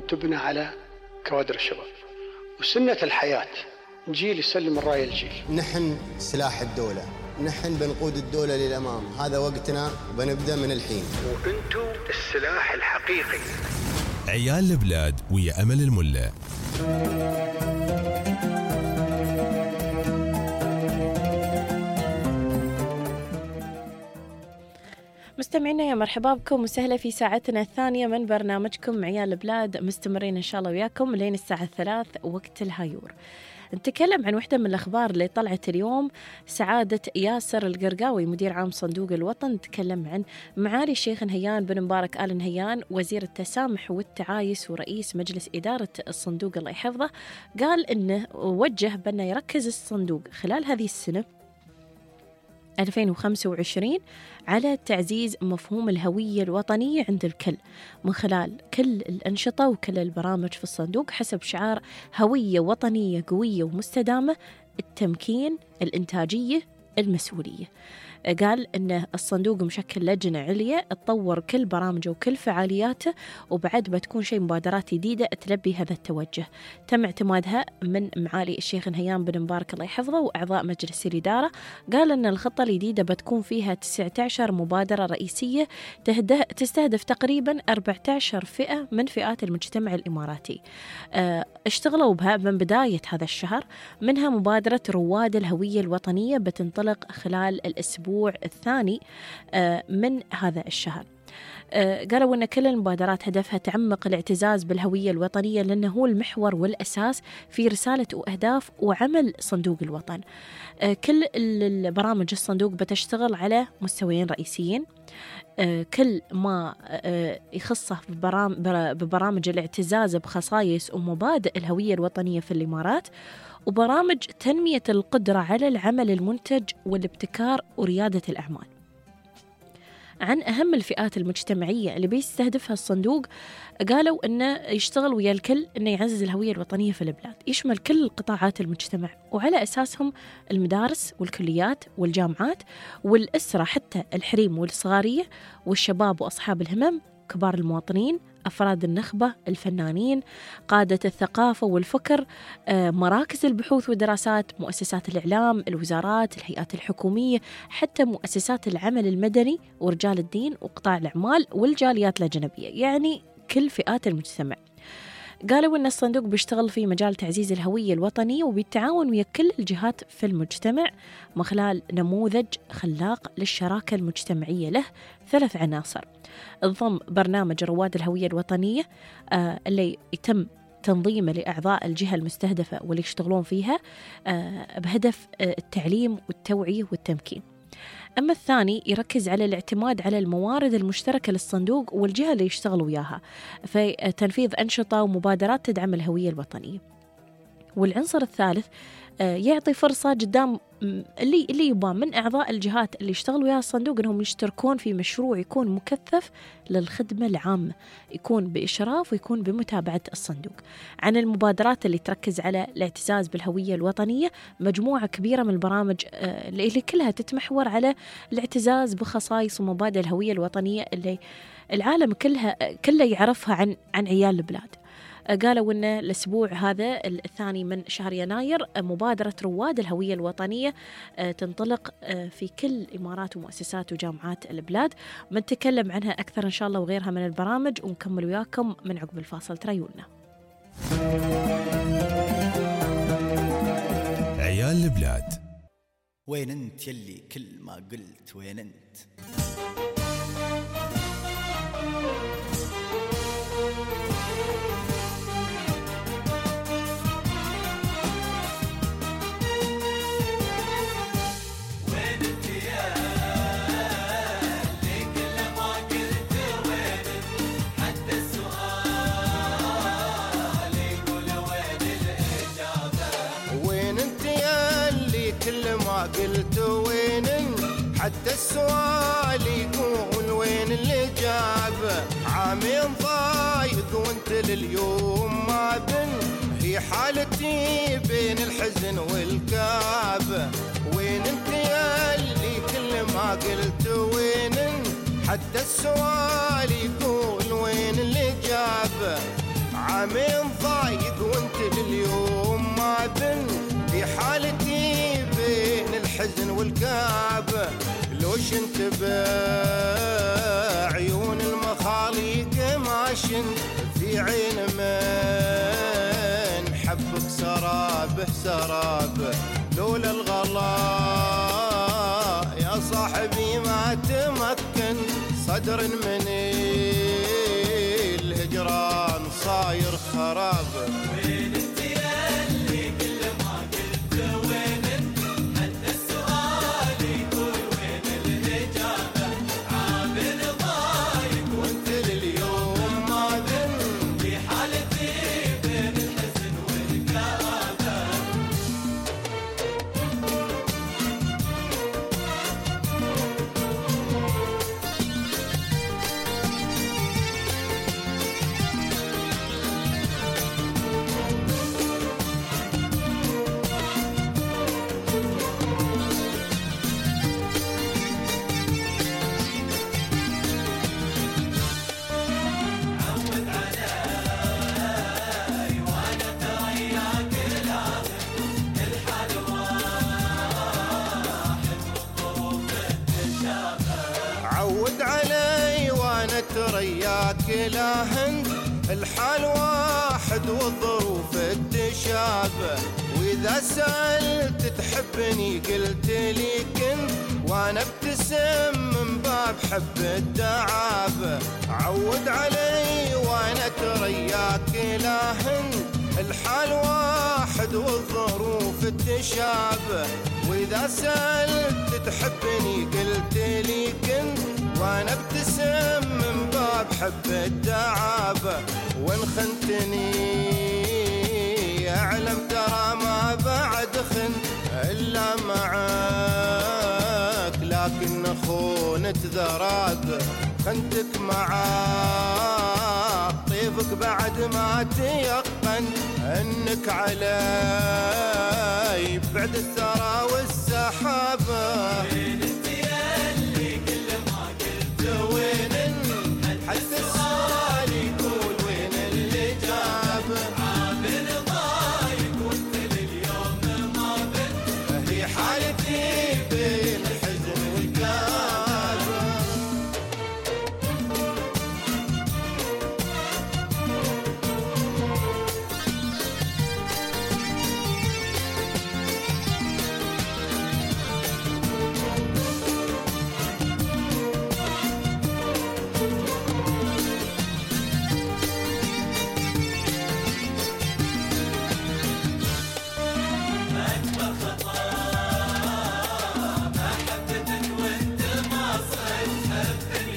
تبنى على كوادر الشباب، وسنة الحياة جيل يسلم الراية الجيل. نحن سلاح الدولة، نحن بنقود الدولة للأمام، هذا وقتنا وبنبدأ من الحين. وأنتم السلاح الحقيقي. عيال البلاد ويا أمل الملة. مستمعينا يا مرحبا بكم وسهلا في ساعتنا الثانية من برنامجكم عيال البلاد، مستمرين إن شاء الله وياكم لين الساعة 3 وقت الهايور. نتكلم عن واحدة من الأخبار اللي طلعت اليوم، سعادة ياسر القرقاوي مدير عام صندوق الوطن. نتكلم عن معالي الشيخ نهيان بن مبارك آل نهيان وزير التسامح والتعايش ورئيس مجلس إدارة الصندوق الله يحفظه. قال إنه وجه بأنه يركز الصندوق خلال هذه السنة 2025 على تعزيز مفهوم الهوية الوطنية عند الكل من خلال كل الأنشطة وكل البرامج في الصندوق حسب شعار هوية وطنية قوية ومستدامة، التمكين، الإنتاجية، المسؤولية. قال أن الصندوق مشكل لجنة عليا تطور كل برامجه وكل فعالياته، وبعد بتكون شيء مبادرات جديدة تلبي هذا التوجه. تم اعتمادها من معالي الشيخ نهيان بن مبارك الله يحفظه وأعضاء مجلس الإدارة. قال أن الخطة الجديدة بتكون فيها 19 مبادرة رئيسية تستهدف تقريبا 14 فئة من فئات المجتمع الإماراتي. اشتغلوا بها من بداية هذا الشهر، منها مبادرة رواد الهوية الوطنية بتنطلق خلال الأسبوع الثاني من هذا الشهر. قالوا أن كل المبادرات هدفها تعمق الاعتزاز بالهوية الوطنية لأنه هو المحور والأساس في رسالة وأهداف وعمل صندوق الوطن. كل البرامج الصندوق بتشتغل على مستويين رئيسيين، كل ما يخصه ببرامج الاعتزاز بخصائص ومبادئ الهوية الوطنية في الإمارات، وبرامج تنمية القدرة على العمل المنتج والابتكار وريادة الأعمال. عن أهم الفئات المجتمعية اللي بيستهدفها الصندوق، قالوا أنه يشتغل ويا الكل أنه يعزز الهوية الوطنية في البلاد، يشمل كل قطاعات المجتمع، وعلى أساسهم المدارس والكليات والجامعات والأسرة، حتى الحريم والصغارية والشباب وأصحاب الهمم، كبار المواطنين، أفراد النخبة، الفنانين، قادة الثقافة والفكر، مراكز البحوث والدراسات، مؤسسات الإعلام، الوزارات، الهيئات الحكومية، حتى مؤسسات العمل المدني ورجال الدين وقطاع الأعمال والجاليات الأجنبية، يعني كل فئات المجتمع. قالوا أن الصندوق بيشتغل في مجال تعزيز الهوية الوطنية وبالتعاون ويا كل الجهات في المجتمع من خلال نموذج خلاق للشراكة المجتمعية له 3 عناصر. انضم برنامج رواد الهوية الوطنية اللي يتم تنظيمه لأعضاء الجهة المستهدفة واللي يشتغلون فيها بهدف التعليم والتوعية والتمكين. أما الثاني يركز على الاعتماد على الموارد المشتركة للصندوق والجهة اللي يشتغلوا وياها في تنفيذ أنشطة ومبادرات تدعم الهوية الوطنية. والعنصر الثالث يعطي فرصة قدام اللي يبغى من أعضاء الجهات اللي يشتغلوا وياها الصندوق أنهم يشتركون في مشروع يكون مكثف للخدمة العامة، يكون بإشراف ويكون بمتابعة الصندوق. عن المبادرات اللي تركز على الاعتزاز بالهوية الوطنية، مجموعة كبيرة من البرامج اللي كلها تتمحور على الاعتزاز بخصائص ومبادئ الهوية الوطنية اللي العالم كله يعرفها عن عيال البلاد. قالوا أن الأسبوع هذا الثاني من شهر يناير مبادرة رواد الهوية الوطنية تنطلق في كل إمارات ومؤسسات وجامعات البلاد. بنتكلم عنها أكثر إن شاء الله وغيرها من البرامج، ونكمل وياكم من عقب الفاصل. تريونا عيال البلاد. وين انت يلي كل ما قلت وين انت؟ قلت وين حتى السؤال يقول وين الإجابة. عامين ضايق وانت لليوم ما بن في حالتي بين الحزن والكابة. وين انت يا اللي كل ما قلت وين حتى السؤال يقول وين الإجابة. عامين ضايق وانت لليوم ما بن في حالتي بين الحزن والكابة لوش انت بعيون المخاليق ما شنت في عين من حبك سرابه سرابه لولا الغلا يا صاحبي ما تمكن صدر من الهجران صاير خراب وين انت ياللي كل ما قلت وين انت حتى السؤال يقول وين الإجابة عامل ضايق وانت لليوم ما بن في حالتي بين الحزن والكآبة عود علي وانا ترياك لا هند الحال واحد والظروف تشابه واذا سألت تحبني قلت لي كنت وانا ابتسم من باب حب الدعابة عود علي وانا ترياك لا هند الحال واحد والظروف تشابه واذا سألت تحبني قلت لي كنت وانا ابتسم من باب حب الدعابة وان خنتني اعلم ترى ما بعد خنت الا معاك لكن خونة ذراب خنتك معاك طيفك بعد ما تيقن انك علي بعد الثرى والسحابة وين انت ياللي كل ما قلت وين انت حتى السؤال يقول وين الإجابة عامل ضايق وانت لليوم ما بنت هي حالتي بين الحزن والكآبة أكبر خطأ ما حبتك وانت ما صرت حبني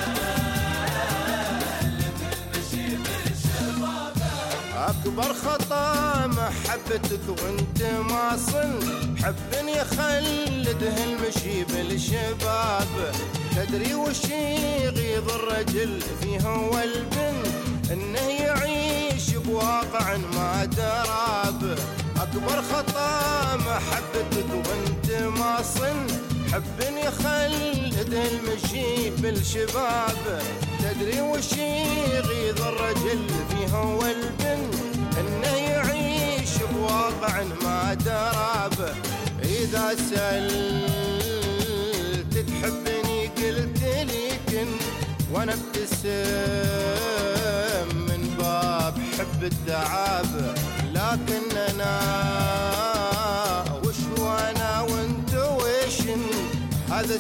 خالف المشي بالشبابة أكبر خطأ محبتك وانت ما صنت حب يخلده المشي بالشباب تدري وش يغيظ الرجل فيه هو البنت انه يعيش بواقع ما دراب أكبر خطأ محبتك وانت ما صنت حب يخلده المشي بالشباب تدري وش يغيظ الرجل فيه هو البنت انه يعيش بواقع ما دراب اذا سألت تحبني قلت لي كنت وانا ابتسم من باب حب الدعابة لكن انا وش وانا وانت وش هذا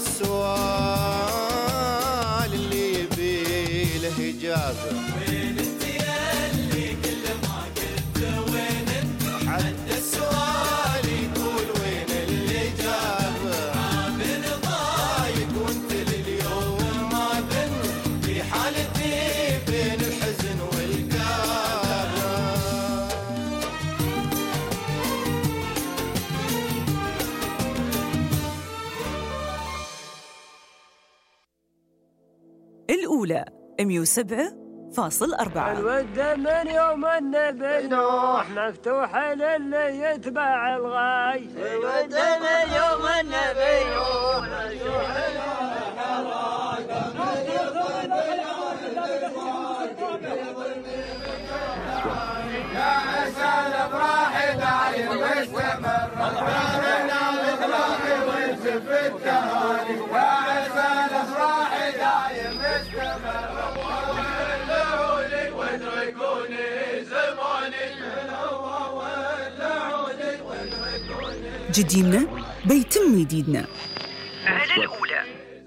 السؤال اللي يبي له اجابة وين انت ياللي كل ما قلت وين انت حتى السؤال يقول وين الإجابة عامل ضايق وانت لليوم ما بنت في حالتي بين الحزن والكآبة الأولى 107.4 الود من يوم النبي نوح مفتوح للي يتبع الغاي الود من يوم النبي نوح مفتوح يا عسى الافراح دايم واستمر برنامج راقي وينسف التهاني يا عسى الافراح دايم واستمر ولعوني واتركوني زماني ولعوني واتركوني جديدنا بيتم جديدنا على الأولى.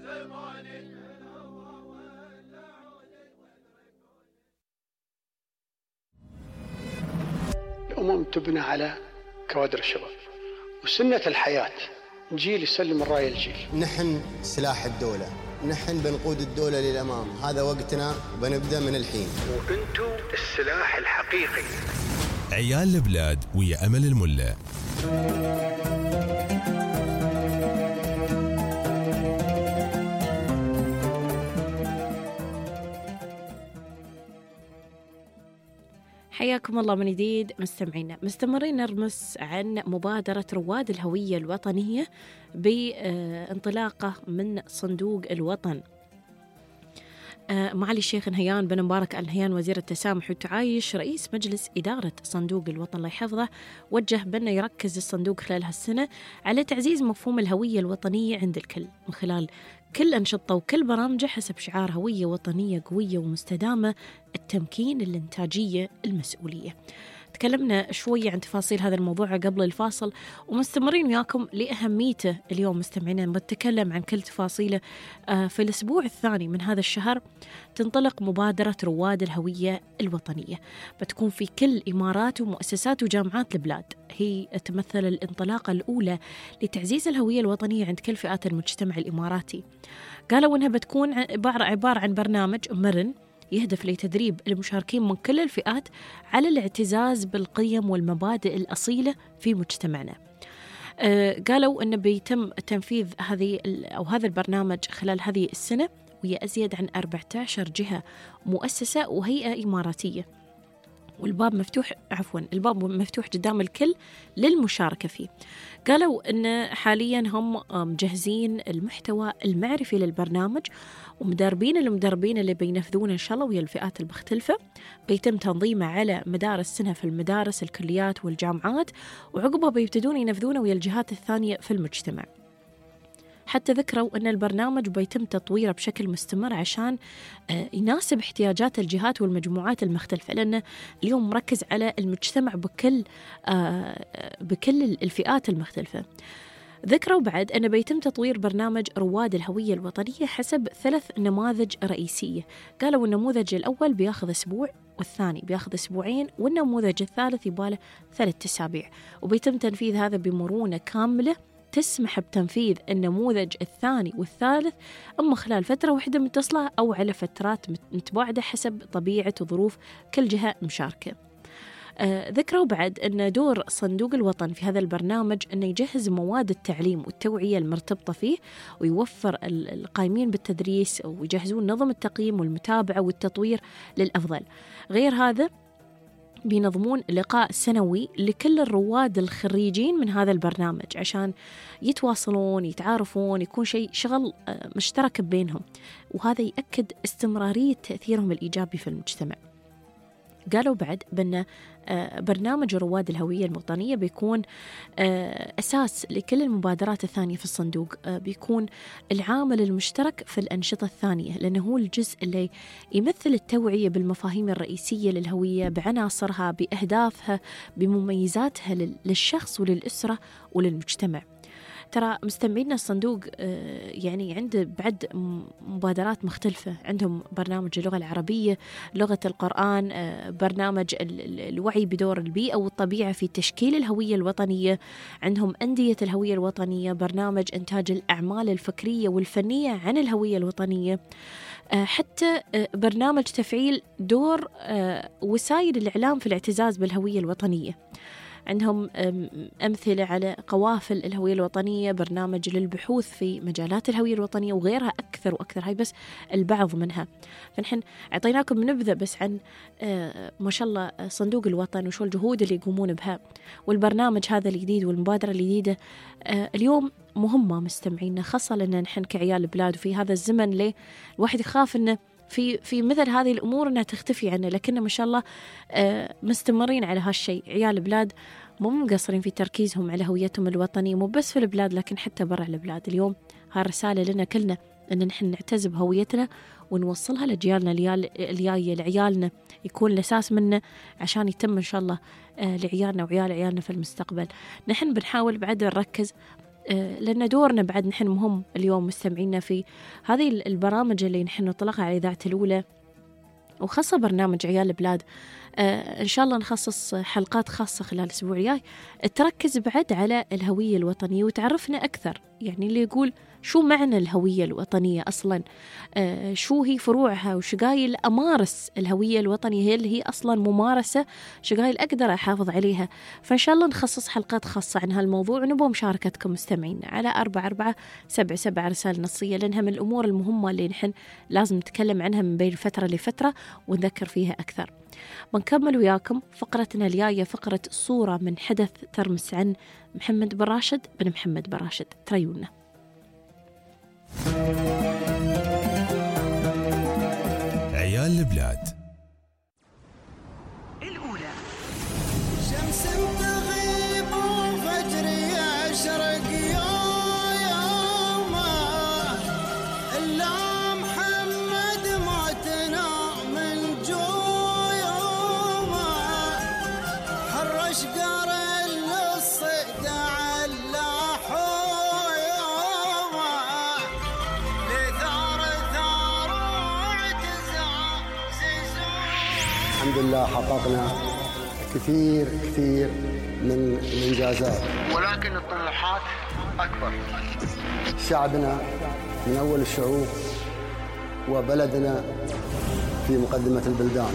الأمم تبنى على كوادر الشباب، وسنة الحياة جيل يسلم الراية الجيل. نحن سلاح الدولة، نحن بنقود الدولة للأمام، هذا وقتنا وبنبدأ من الحين. وأنتم السلاح الحقيقي. عيال البلاد ويا أمل الملة. حياكم الله من جديد مستمعينا. مستمرين نرمس عن مبادرة رواد الهوية الوطنية بانطلاقة من صندوق الوطن. معالي الشيخ نهيان بن مبارك آل نهيان وزير التسامح والتعايش رئيس مجلس إدارة صندوق الوطن الله يحفظه وجه بأنه يركز الصندوق خلال هالسنة على تعزيز مفهوم الهوية الوطنية عند الكل من خلال كل أنشطة وكل برامجه حسب شعار هوية وطنية قوية ومستدامة، التمكين، الإنتاجية، المسؤولية. تكلمنا شوية عن تفاصيل هذا الموضوع قبل الفاصل ومستمرين وياكم لأهميته اليوم مستمعينا، بنتكلم عن كل تفاصيله. في الأسبوع الثاني من هذا الشهر تنطلق مبادرة رواد الهوية الوطنية، بتكون في كل إمارات ومؤسسات وجامعات البلاد. هي تمثل الانطلاقة الأولى لتعزيز الهوية الوطنية عند كل فئات المجتمع الإماراتي. قالوا إنها بتكون عبارة عن برنامج مرن يهدف لتدريب المشاركين من كل الفئات على الاعتزاز بالقيم والمبادئ الأصيلة في مجتمعنا. قالوا أنه بيتم تنفيذ هذا البرنامج خلال هذه السنة، وهي أزيد عن 14 جهة مؤسسة وهيئة إماراتية، والباب مفتوح قدام الكل للمشاركة فيه. قالوا أن حاليا هم مجهزين المحتوى المعرفي للبرنامج المدربين اللي بينفذونه إن شاء الله ويا الفئات المختلفة. بيتم تنظيمه على مدار السنة في المدارس، الكليات والجامعات، وعقبها بيبتدون ينفذونه ويا الجهات الثانية في المجتمع. حتى ذكروا أن البرنامج بيتم تطويره بشكل مستمر عشان يناسب احتياجات الجهات والمجموعات المختلفة، لأن اليوم مركز على المجتمع بكل الفئات المختلفة. ذكروا بعد أن بيتم تطوير برنامج رواد الهوية الوطنية حسب 3 نماذج رئيسية. قالوا النموذج الأول بياخذ أسبوع، والثاني بياخذ أسبوعين، والنموذج الثالث يباله 3 أسابيع، وبيتم تنفيذ هذا بمرونة كاملة تسمح بتنفيذ النموذج الثاني والثالث أما خلال فترة واحدة متصلة أو على فترات متباعدة حسب طبيعة وظروف كل جهة مشاركة. ذكروا بعد أن دور صندوق الوطن في هذا البرنامج أنه يجهز مواد التعليم والتوعية المرتبطة فيه، ويوفر القائمين بالتدريس ويجهزون نظم التقييم والمتابعة والتطوير للأفضل. غير هذا بينظمون لقاء سنوي لكل الرواد الخريجين من هذا البرنامج عشان يتواصلون، يتعارفون، يكون شغل مشترك بينهم، وهذا يأكد استمرارية تأثيرهم الإيجابي في المجتمع. قالوا بعد بأن برنامج رواد الهوية الوطنية بيكون أساس لكل المبادرات الثانية في الصندوق، بيكون العامل المشترك في الأنشطة الثانية، لأنه هو الجزء اللي يمثل التوعية بالمفاهيم الرئيسية للهوية، بعناصرها، بأهدافها، بمميزاتها للشخص وللأسرة وللمجتمع. ترى مستمعينا الصندوق يعني عنده بعد مبادرات مختلفة، عندهم برنامج اللغة العربية، لغة القرآن، برنامج الوعي بدور البيئة والطبيعة في تشكيل الهوية الوطنية، عندهم أندية الهوية الوطنية، برنامج إنتاج الأعمال الفكرية والفنية عن الهوية الوطنية، حتى برنامج تفعيل دور وسائل الإعلام في الاعتزاز بالهوية الوطنية. عندهم أمثلة على قوافل الهوية الوطنية، برنامج للبحوث في مجالات الهوية الوطنية وغيرها أكثر وأكثر. هاي بس البعض منها، فنحن أعطيناكم نبذة بس عن ما شاء الله صندوق الوطن وشو الجهود اللي يقومون بها، والبرنامج هذا الجديد والمبادرة الجديدة اليوم مهمة مستمعينا، خاصة لأن نحن كعيال البلاد وفي هذا الزمن ليه الواحد يخاف أنه في مثل هذه الأمور أنها تختفي عنا، لكن ما شاء الله مستمرين على هالشيء. عيال البلاد مو مقصرين في تركيزهم على هويتهم الوطنية، مو بس في البلاد لكن حتى برا البلاد. اليوم هالرسالة لنا كلنا أن نحن نعتز بهويتنا ونوصلها لأجيالنا الجاية، لعيالنا، يكون الأساس منه عشان يتم إن شاء الله لعيالنا وعيال عيالنا في المستقبل. نحن بنحاول بعد نركز لأن دورنا بعد نحن مهم اليوم مستمعينا في هذه البرامج اللي نحن نطلقها على إذاعة الأولى، وخاصة برنامج عيال البلاد. إن شاء الله نخصص حلقات خاصة خلال الأسبوع الجاي تركز بعد على الهوية الوطنية وتعرفنا أكثر، يعني اللي يقول شو معنى الهوية الوطنية أصلا، شو هي فروعها، وشقايل أمارس الهوية الوطنية هي اللي هي أصلا ممارسة، شقايل أقدر أحافظ عليها. فإن شاء الله نخصص حلقات خاصة عن هالموضوع، ونبغى مشاركتكم مستمعين على 4477 رسالة نصية، لأنها من الأمور المهمة اللي نحن لازم نتكلم عنها من بين فترة لفترة ونذكر فيها أكثر. بنكمل وياكم فقرتنا الجاية، فقرة صورة من حدث ترمس عن محمد بن راشد بن محمد بن راشد. تريونا. عيال البلاد الأولى. شمس تغيب وفجر يشرق يوما، إلا محمد معتنا من جويوما، حرش قرن للصيد على حويوما، لثار ثار وعجزا زيزوما. الحمد لله حققنا كثير من الإنجازات، ولكن الطموحات أكبر. شعبنا من أول الشعوب وبلدنا في مقدمة البلدان.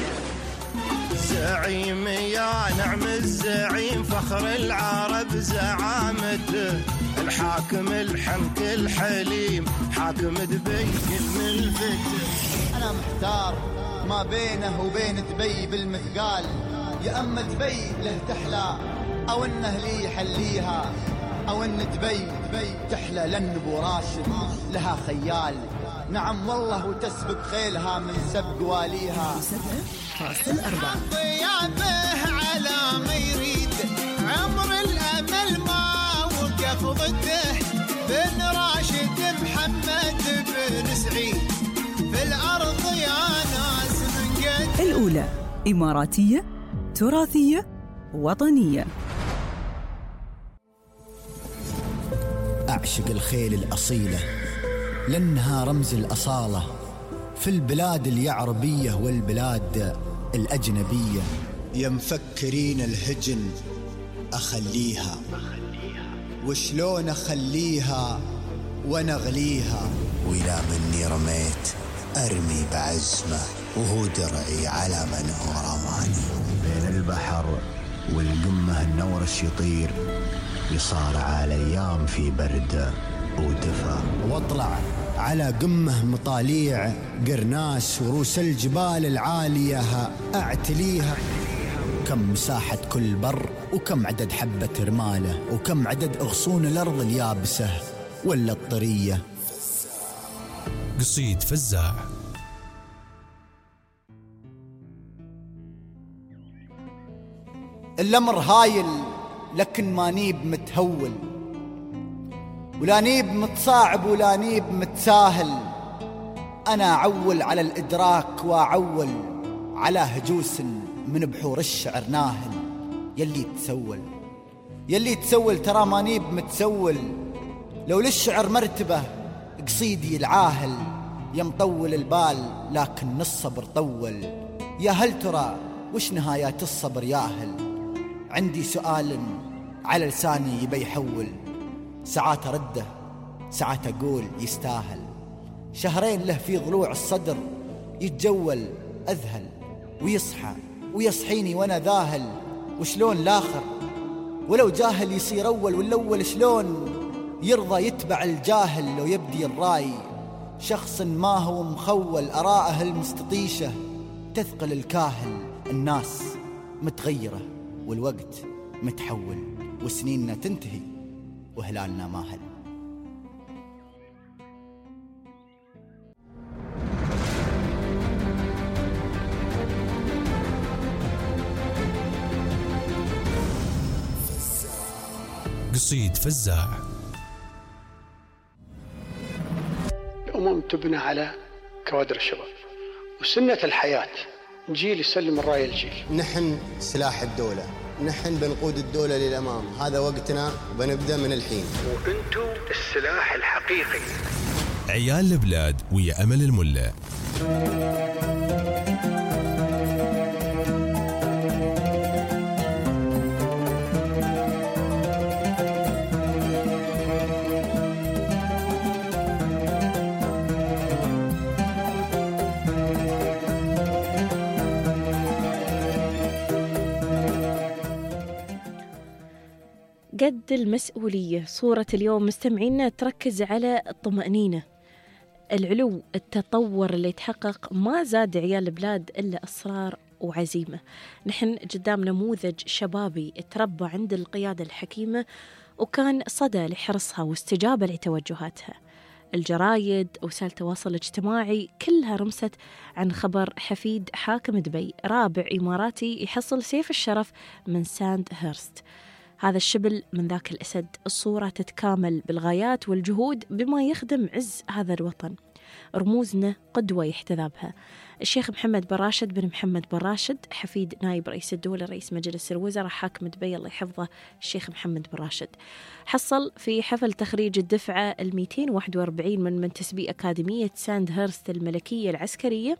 زعيم يا نعم الزعيم، فخر العرب زعامته، الحاكم الحنك الحليم، حاكم دبي الملفت. أنا محتار ما بينه وبين دبي بالمثقال، يا أما دبي له تحلى أو إنه لي يحليها، أو إن دبي تحلى لأن أبو راشد لها خيال. نعم والله وتسبق خيلها من سبق واليها. ضيابه على ما يريد، عمر الأمل ما وقف ضده، بن راشد محمد بن سعيد في الأرض يا ناس من قد. الأولى إماراتية تراثية وطنية. أعشق الخيل الأصيلة لأنها رمز الأصالة في البلاد اليعربية والبلاد الأجنبية. يا مفكرين الهجن أخليها، وشلون أخليها ونغليها، وإلى مني رميت أرمي بعزمه، وهو درعي على من هو رماني. بين البحر والقمة النورش يطير، يصارع الأيام في برد ودفا. واطلع على قمة مطاليع قرناس وروس الجبال العالية أعتليها. كم مساحة كل بر، وكم عدد حبة رماله، وكم عدد أغصون الأرض اليابسة ولا الطرية. قصيد فزاع. الأمر هايل لكن ما نيب متهول، ولا نيب متصاعب ولا نيب متساهل. أنا أعول على الإدراك وأعول على هجوس من بحور الشعر ناهل. يلي تسول ترى ما نيب متسول، لو للشعر مرتبة قصيدي العاهل. يا مطول البال لكن الصبر طول، يا هل ترى وش نهايات الصبر ياهل. عندي سؤال على لساني يبي يحول، ساعات أرده ساعات أقول يستاهل. شهرين له في ضلوع الصدر يتجول أذهل، ويصحى ويصحيني وأنا ذاهل. وشلون الآخر ولو جاهل يصير أول، والأول شلون يرضى يتبع الجاهل لو يبدي الراي. شخص ما هو مخول أراءه المستطيشة تثقل الكاهل. الناس متغيرة والوقت متحول، وسنيننا تنتهي وهلالنا ماهل. قصيد فزاع. الأمم تبنى على كوادر الشباب، وسنة الحياة جيل يسلم الراية الجيل. نحن سلاح الدولة، نحن بنقود الدولة للأمام، هذا وقتنا وبنبدأ من الحين. وأنتم السلاح الحقيقي. عيال البلاد ويا أمل الملة. قد المسؤولية. صورة اليوم مستمعينا تركز على الطمأنينة، العلو، التطور اللي يتحقق. ما زاد عيال البلاد إلا إصرار وعزيمة. نحن قدام نموذج شبابي تربى عند القيادة الحكيمة وكان صدى لحرصها واستجابة لتوجهاتها. الجرايد وسائل التواصل الاجتماعي كلها رمست عن خبر حفيد حاكم دبي، رابع إماراتي يحصل سيف الشرف من ساند هيرست. هذا الشبل من ذاك الأسد. الصورة تتكامل بالغايات والجهود بما يخدم عز هذا الوطن. رموزنا قدوة يحتذى بها. الشيخ محمد بن راشد بن محمد بن راشد، حفيد نائب رئيس الدولة رئيس مجلس الوزراء حاكم دبي الله يحفظه الشيخ محمد بن راشد، حصل في حفل تخريج الدفعة 241 من منتسبي أكاديمية ساند هيرست الملكية العسكرية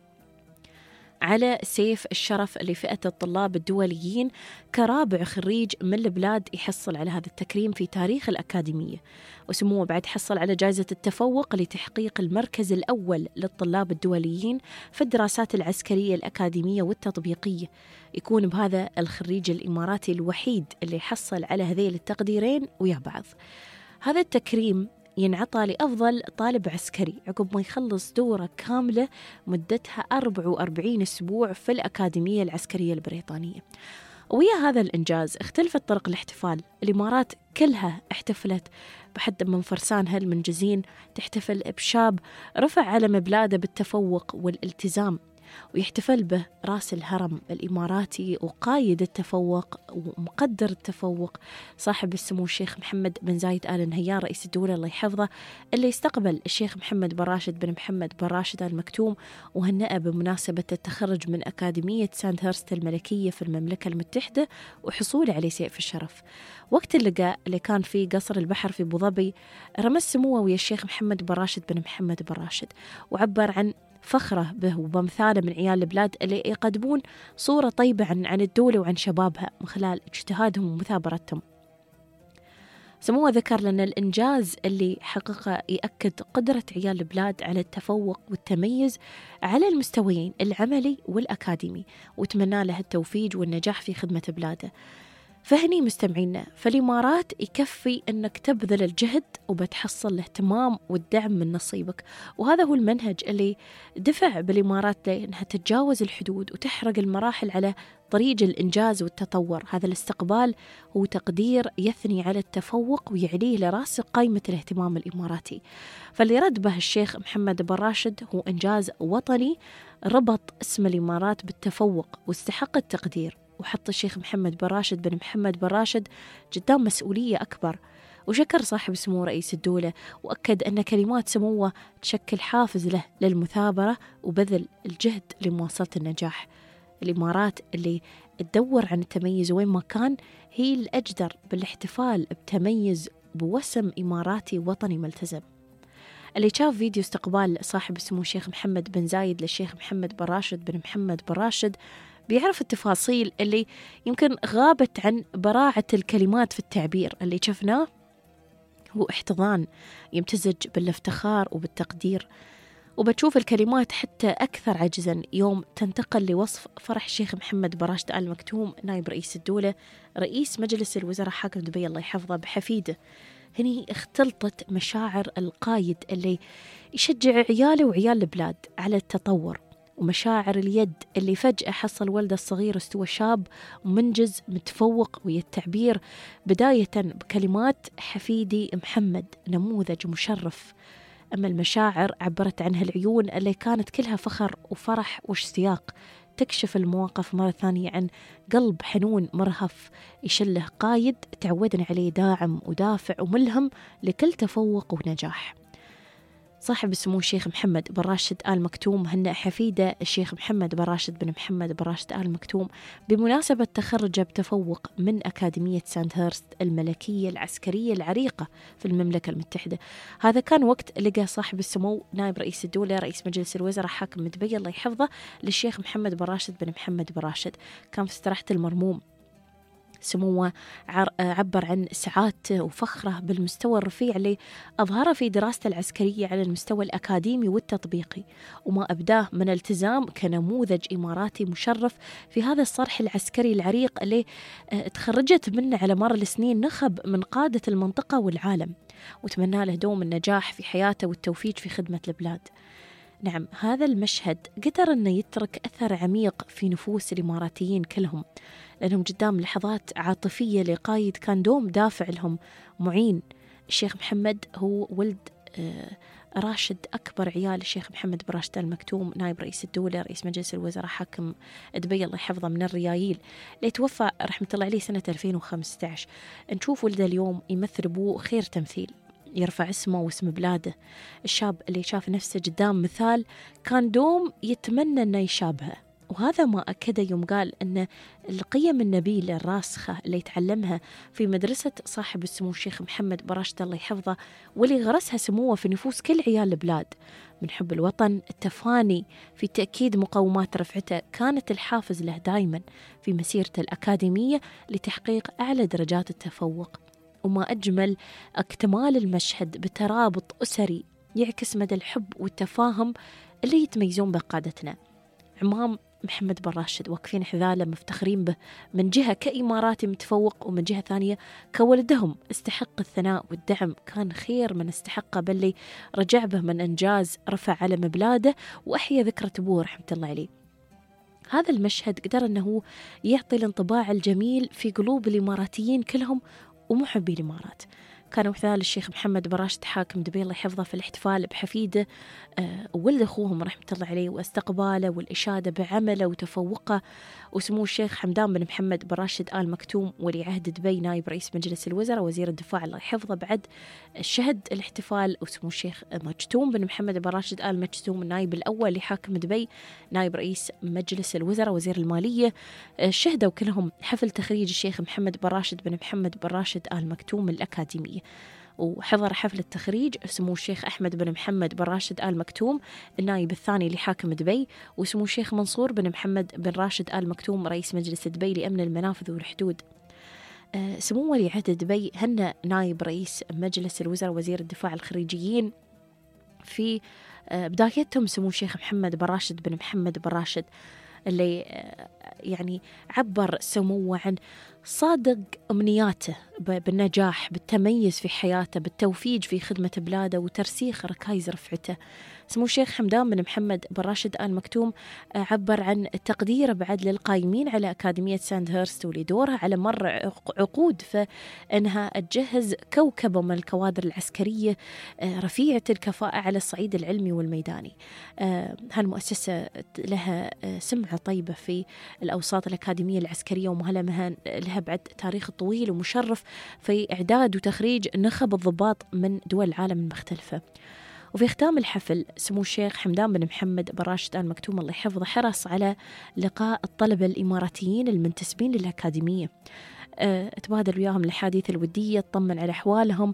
على سيف الشرف لفئة الطلاب الدوليين كرابع خريج من البلاد يحصل على هذا التكريم في تاريخ الأكاديمية. وسموه بعد حصل على جائزة التفوق لتحقيق المركز الأول للطلاب الدوليين في الدراسات العسكرية الأكاديمية والتطبيقية. يكون بهذا الخريج الإماراتي الوحيد اللي حصل على هذيل التقديرين ويا بعض. هذا التكريم ينعطى لأفضل طالب عسكري عقب ما يخلص دورة كاملة مدتها 44 أسبوع في الأكاديمية العسكرية البريطانية. ويا هذا الإنجاز اختلفت طرق الاحتفال. الإمارات كلها احتفلت بحد من فرسانها المنجزين تحتفل بشاب رفع علم بلاده بالتفوق والالتزام، ويحتفل به راس الهرم الإماراتي وقايد التفوق ومقدر التفوق صاحب السمو الشيخ محمد بن زايد آل نهيان رئيس الدولة الله يحفظه، اللي استقبل الشيخ محمد بن راشد بن محمد بن راشد آل مكتوم وهنأه بمناسبة التخرج من أكاديمية ساند هيرست الملكية في المملكة المتحدة وحصوله عليه سيف الشرف. وقت اللقاء اللي كان في قصر البحر في أبو ظبي رمز سموه ويا الشيخ محمد بن راشد بن محمد بن راشد وعبر عن فخره به وبمثاله من عيال البلاد اللي يقدمون صورة طيبة عن الدولة وعن شبابها من خلال اجتهادهم ومثابرتهم. سموه ذكر لنا الإنجاز اللي حققه يأكد قدرة عيال البلاد على التفوق والتميز على المستويين العملي والأكاديمي، وتمنى له التوفيق والنجاح في خدمة بلاده. فهني مستمعينا، فالإمارات يكفي أنك تبذل الجهد وبتحصل الاهتمام والدعم من نصيبك. وهذا هو المنهج اللي دفع بالإمارات لأنها تتجاوز الحدود وتحرق المراحل على طريق الإنجاز والتطور. هذا الاستقبال هو تقدير يثني على التفوق ويعليه لراس قائمة الاهتمام الإماراتي. فاللي رد به الشيخ محمد بن راشد هو إنجاز وطني ربط اسم الإمارات بالتفوق واستحق التقدير، وحط الشيخ محمد بن راشد بن محمد بن راشد قدام مسؤولية أكبر. وشكر صاحب سمو رئيس الدولة وأكد أن كلمات سموه تشكل حافز له للمثابرة وبذل الجهد لمواصلة النجاح. الإمارات اللي تدور عن التميز وين ما كان هي الأجدر بالاحتفال بتميز بوسم إماراتي وطني ملتزم. اللي شاف فيديو استقبال صاحب سمو الشيخ محمد بن زايد للشيخ محمد بن راشد بن محمد بن راشد بيعرف التفاصيل اللي يمكن غابت عن براعة الكلمات في التعبير. اللي شفناه هو احتضان يمتزج بالافتخار وبالتقدير، وبتشوف الكلمات حتى أكثر عجزا يوم تنتقل لوصف فرح الشيخ محمد بن راشد آل مكتوم نائب رئيس الدولة رئيس مجلس الوزراء حاكم دبي الله يحفظه بحفيده. هني اختلطت مشاعر القايد اللي يشجع عياله وعيال البلاد على التطور، ومشاعر اليد اللي فجأة حصل ولده الصغير استوى شاب منجز متفوق، ويا التعبير بداية بكلمات حفيدي محمد نموذج مشرف. أما المشاعر عبرت عنها العيون اللي كانت كلها فخر وفرح واشتياق تكشف المواقف مرة ثانية عن قلب حنون مرهف يشله قايد تعودنا عليه داعم ودافع وملهم لكل تفوق ونجاح. صاحب السمو الشيخ محمد بن راشد آل مكتوم هنأ حفيده الشيخ محمد بن راشد بن محمد بن راشد آل مكتوم بمناسبة تخرجه بتفوق من أكاديمية ساندهرست الملكية العسكرية العريقة في المملكة المتحدة. هذا كان وقت لقى صاحب السمو نائب رئيس الدولة رئيس مجلس الوزراء حاكم دبي الله يحفظه للشيخ محمد بن راشد بن محمد بن راشد، كان في استراحة المرموم. سموه عبر عن سعادته وفخره بالمستوى الرفيع اللي أظهره في دراسته العسكرية على المستوى الأكاديمي والتطبيقي، وما أبداه من التزام كنموذج إماراتي مشرف في هذا الصرح العسكري العريق اللي تخرجت منه على مر السنين نخب من قادة المنطقة والعالم، وتمنى له دوم النجاح في حياته والتوفيق في خدمة البلاد. نعم، هذا المشهد قدر أنه يترك أثر عميق في نفوس الإماراتيين كلهم، لأنهم قدام لحظات عاطفية لقايد كان دوم دافع لهم معين. الشيخ محمد هو ولد راشد، أكبر عيال الشيخ محمد بن راشد آل مكتوم نائب رئيس الدولة رئيس مجلس الوزراء حاكم دبي الله يحفظه من الريايل، اللي توفى رحمة الله عليه سنة 2015. نشوف ولده اليوم يمثل أبوه خير تمثيل، يرفع اسمه واسم بلاده. الشاب اللي شاف نفسه قدام مثال كان دوم يتمنى أنه يشابهه، وهذا ما أكده يوم قال أن القيم النبيلة الراسخة اللي يتعلمها في مدرسة صاحب السمو الشيخ محمد بن راشد الله يحفظه واللي غرسها سموه في نفوس كل عيال البلاد من حب الوطن، التفاني في تأكيد مقومات رفعته، كانت الحافز له دائما في مسيرته الأكاديمية لتحقيق أعلى درجات التفوق. وما أجمل اكتمال المشهد بترابط أسري يعكس مدى الحب والتفاهم اللي يتميزون بقادتنا. عمام محمد بن راشد واقفين حذاله مفتخرين به، من جهة كإماراتي متفوق ومن جهة ثانية كولدهم استحق الثناء والدعم، كان خير من استحقه بل رجع به من إنجاز رفع علم بلاده وأحيا ذكرى أبوه رحمة الله عليه. هذا المشهد قدر أنه يعطي الانطباع الجميل في قلوب الإماراتيين كلهم ومحبي الإمارات. كان مثال الشيخ محمد بن راشد حاكم دبي الله يحفظه في الاحتفال بحفيده وولد أخوهم رحمة الله عليه، واستقباله والإشادة بعمله وتفوقه. وسمو الشيخ حمدان بن محمد بن راشد آل مكتوم ولي عهد دبي نائب رئيس مجلس الوزراء وزير الدفاع الله يحفظه بعد شهد الاحتفال. وسمو الشيخ مجتوم بن محمد بن راشد آل مكتوم النائب الأول لحاكم دبي نائب رئيس مجلس الوزراء وزير المالية شهدوا كلهم حفل تخريج الشيخ محمد بن راشد بن محمد بن راشد آل مكتوم الأكاديمية. وحضر حفل التخريج سمو الشيخ أحمد بن محمد بن راشد آل مكتوم النائب الثاني لحاكم دبي، وسمو الشيخ منصور بن محمد بن راشد آل مكتوم رئيس مجلس دبي لأمن المنافذ والحدود. سمو ولي عهد دبي هن نائب رئيس مجلس الوزراء وزير الدفاع الخريجيين في بدايتهم سمو الشيخ محمد بن راشد بن محمد بن راشد اللي يعني عبر سموه عن صادق أمنياته بالنجاح، بالتميز في حياته، بالتوفيق في خدمة بلاده وترسيخ ركائز رفعته. سمو الشيخ حمدان بن محمد بن راشد آل مكتوم عبر عن تقديره بعد للقائمين على أكاديمية ساندهرست ولدورها على مر عقود فإنها تجهز كوكبة من الكوادر العسكرية رفيعة الكفاءة على الصعيد العلمي والميداني. هالمؤسسة لها سمعة طيبة في الأوساط الأكاديمية العسكرية ومهلها لها بعد تاريخ طويل ومشرف في إعداد وتخريج نخب الضباط من دول العالم المختلفة. وفي ختام الحفل سمو الشيخ حمدان بن محمد بن راشد آل مكتوم الله يحفظه حرص على لقاء الطلبة الإماراتيين المنتسبين للأكاديمية، تبادل وياهم الحديث الودية، تطمن على أحوالهم،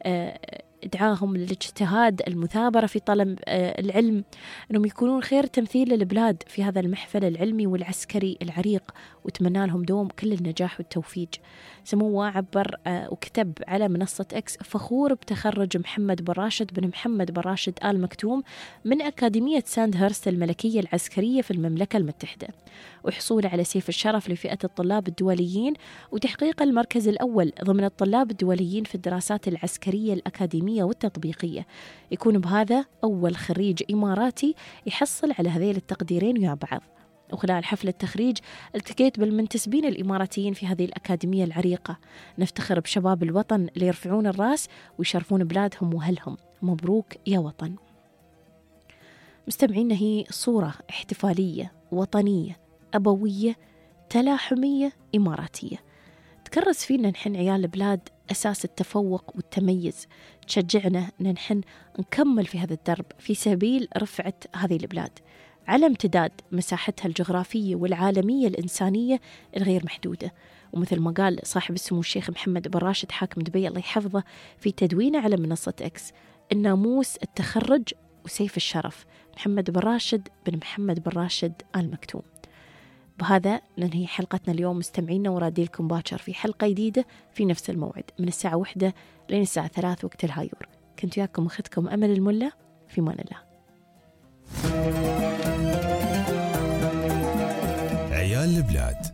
دعاهم للاجتهاد المثابرة في طلب العلم، أنهم يكونون خير تمثيل للبلاد في هذا المحفل العلمي والعسكري العريق، وتمنى لهم دوم كل النجاح والتوفيق. سموه عبر وكتب على منصة إكس فخور بتخرج محمد بن راشد بن محمد بن راشد آل مكتوم من أكاديمية ساندهرست الملكية العسكرية في المملكة المتحدة، وحصوله على سيف الشرف لفئة الطلاب الدوليين، وتحقيق المركز الأول ضمن الطلاب الدوليين في الدراسات العسكرية الأكاديمية والتطبيقية. يكون بهذا أول خريج إماراتي يحصل على هذيل التقديرين ويا بعض. وخلال حفل التخريج التقيت بالمنتسبين الإماراتيين في هذه الأكاديمية العريقة، نفتخر بشباب الوطن اللي يرفعون الراس ويشرفون بلادهم وأهلهم. مبروك يا وطن. مستمعين، هي صورة احتفالية وطنية أبوية تلاحمية إماراتية. تكرس فينا نحن عيال البلاد أساس التفوق والتميز، تشجعنا أن نحن نكمل في هذا الدرب في سبيل رفعة هذه البلاد على امتداد مساحتها الجغرافية والعالمية الإنسانية الغير محدودة. ومثل ما قال صاحب السمو الشيخ محمد بن راشد حاكم دبي الله يحفظه في تدوينه على منصة إكس: الناموس التخرج وسيف الشرف، محمد بن راشد بن محمد بن راشد آل مكتوم. بهذا ننهي حلقتنا اليوم مستمعينا، ورادي لكم باكر في حلقة جديدة في نفس الموعد من الساعة 1 لين الساعة 3 وقت الهايور. كنت وياكم أختكم أمل الملا، في مان الله. عيال البلاد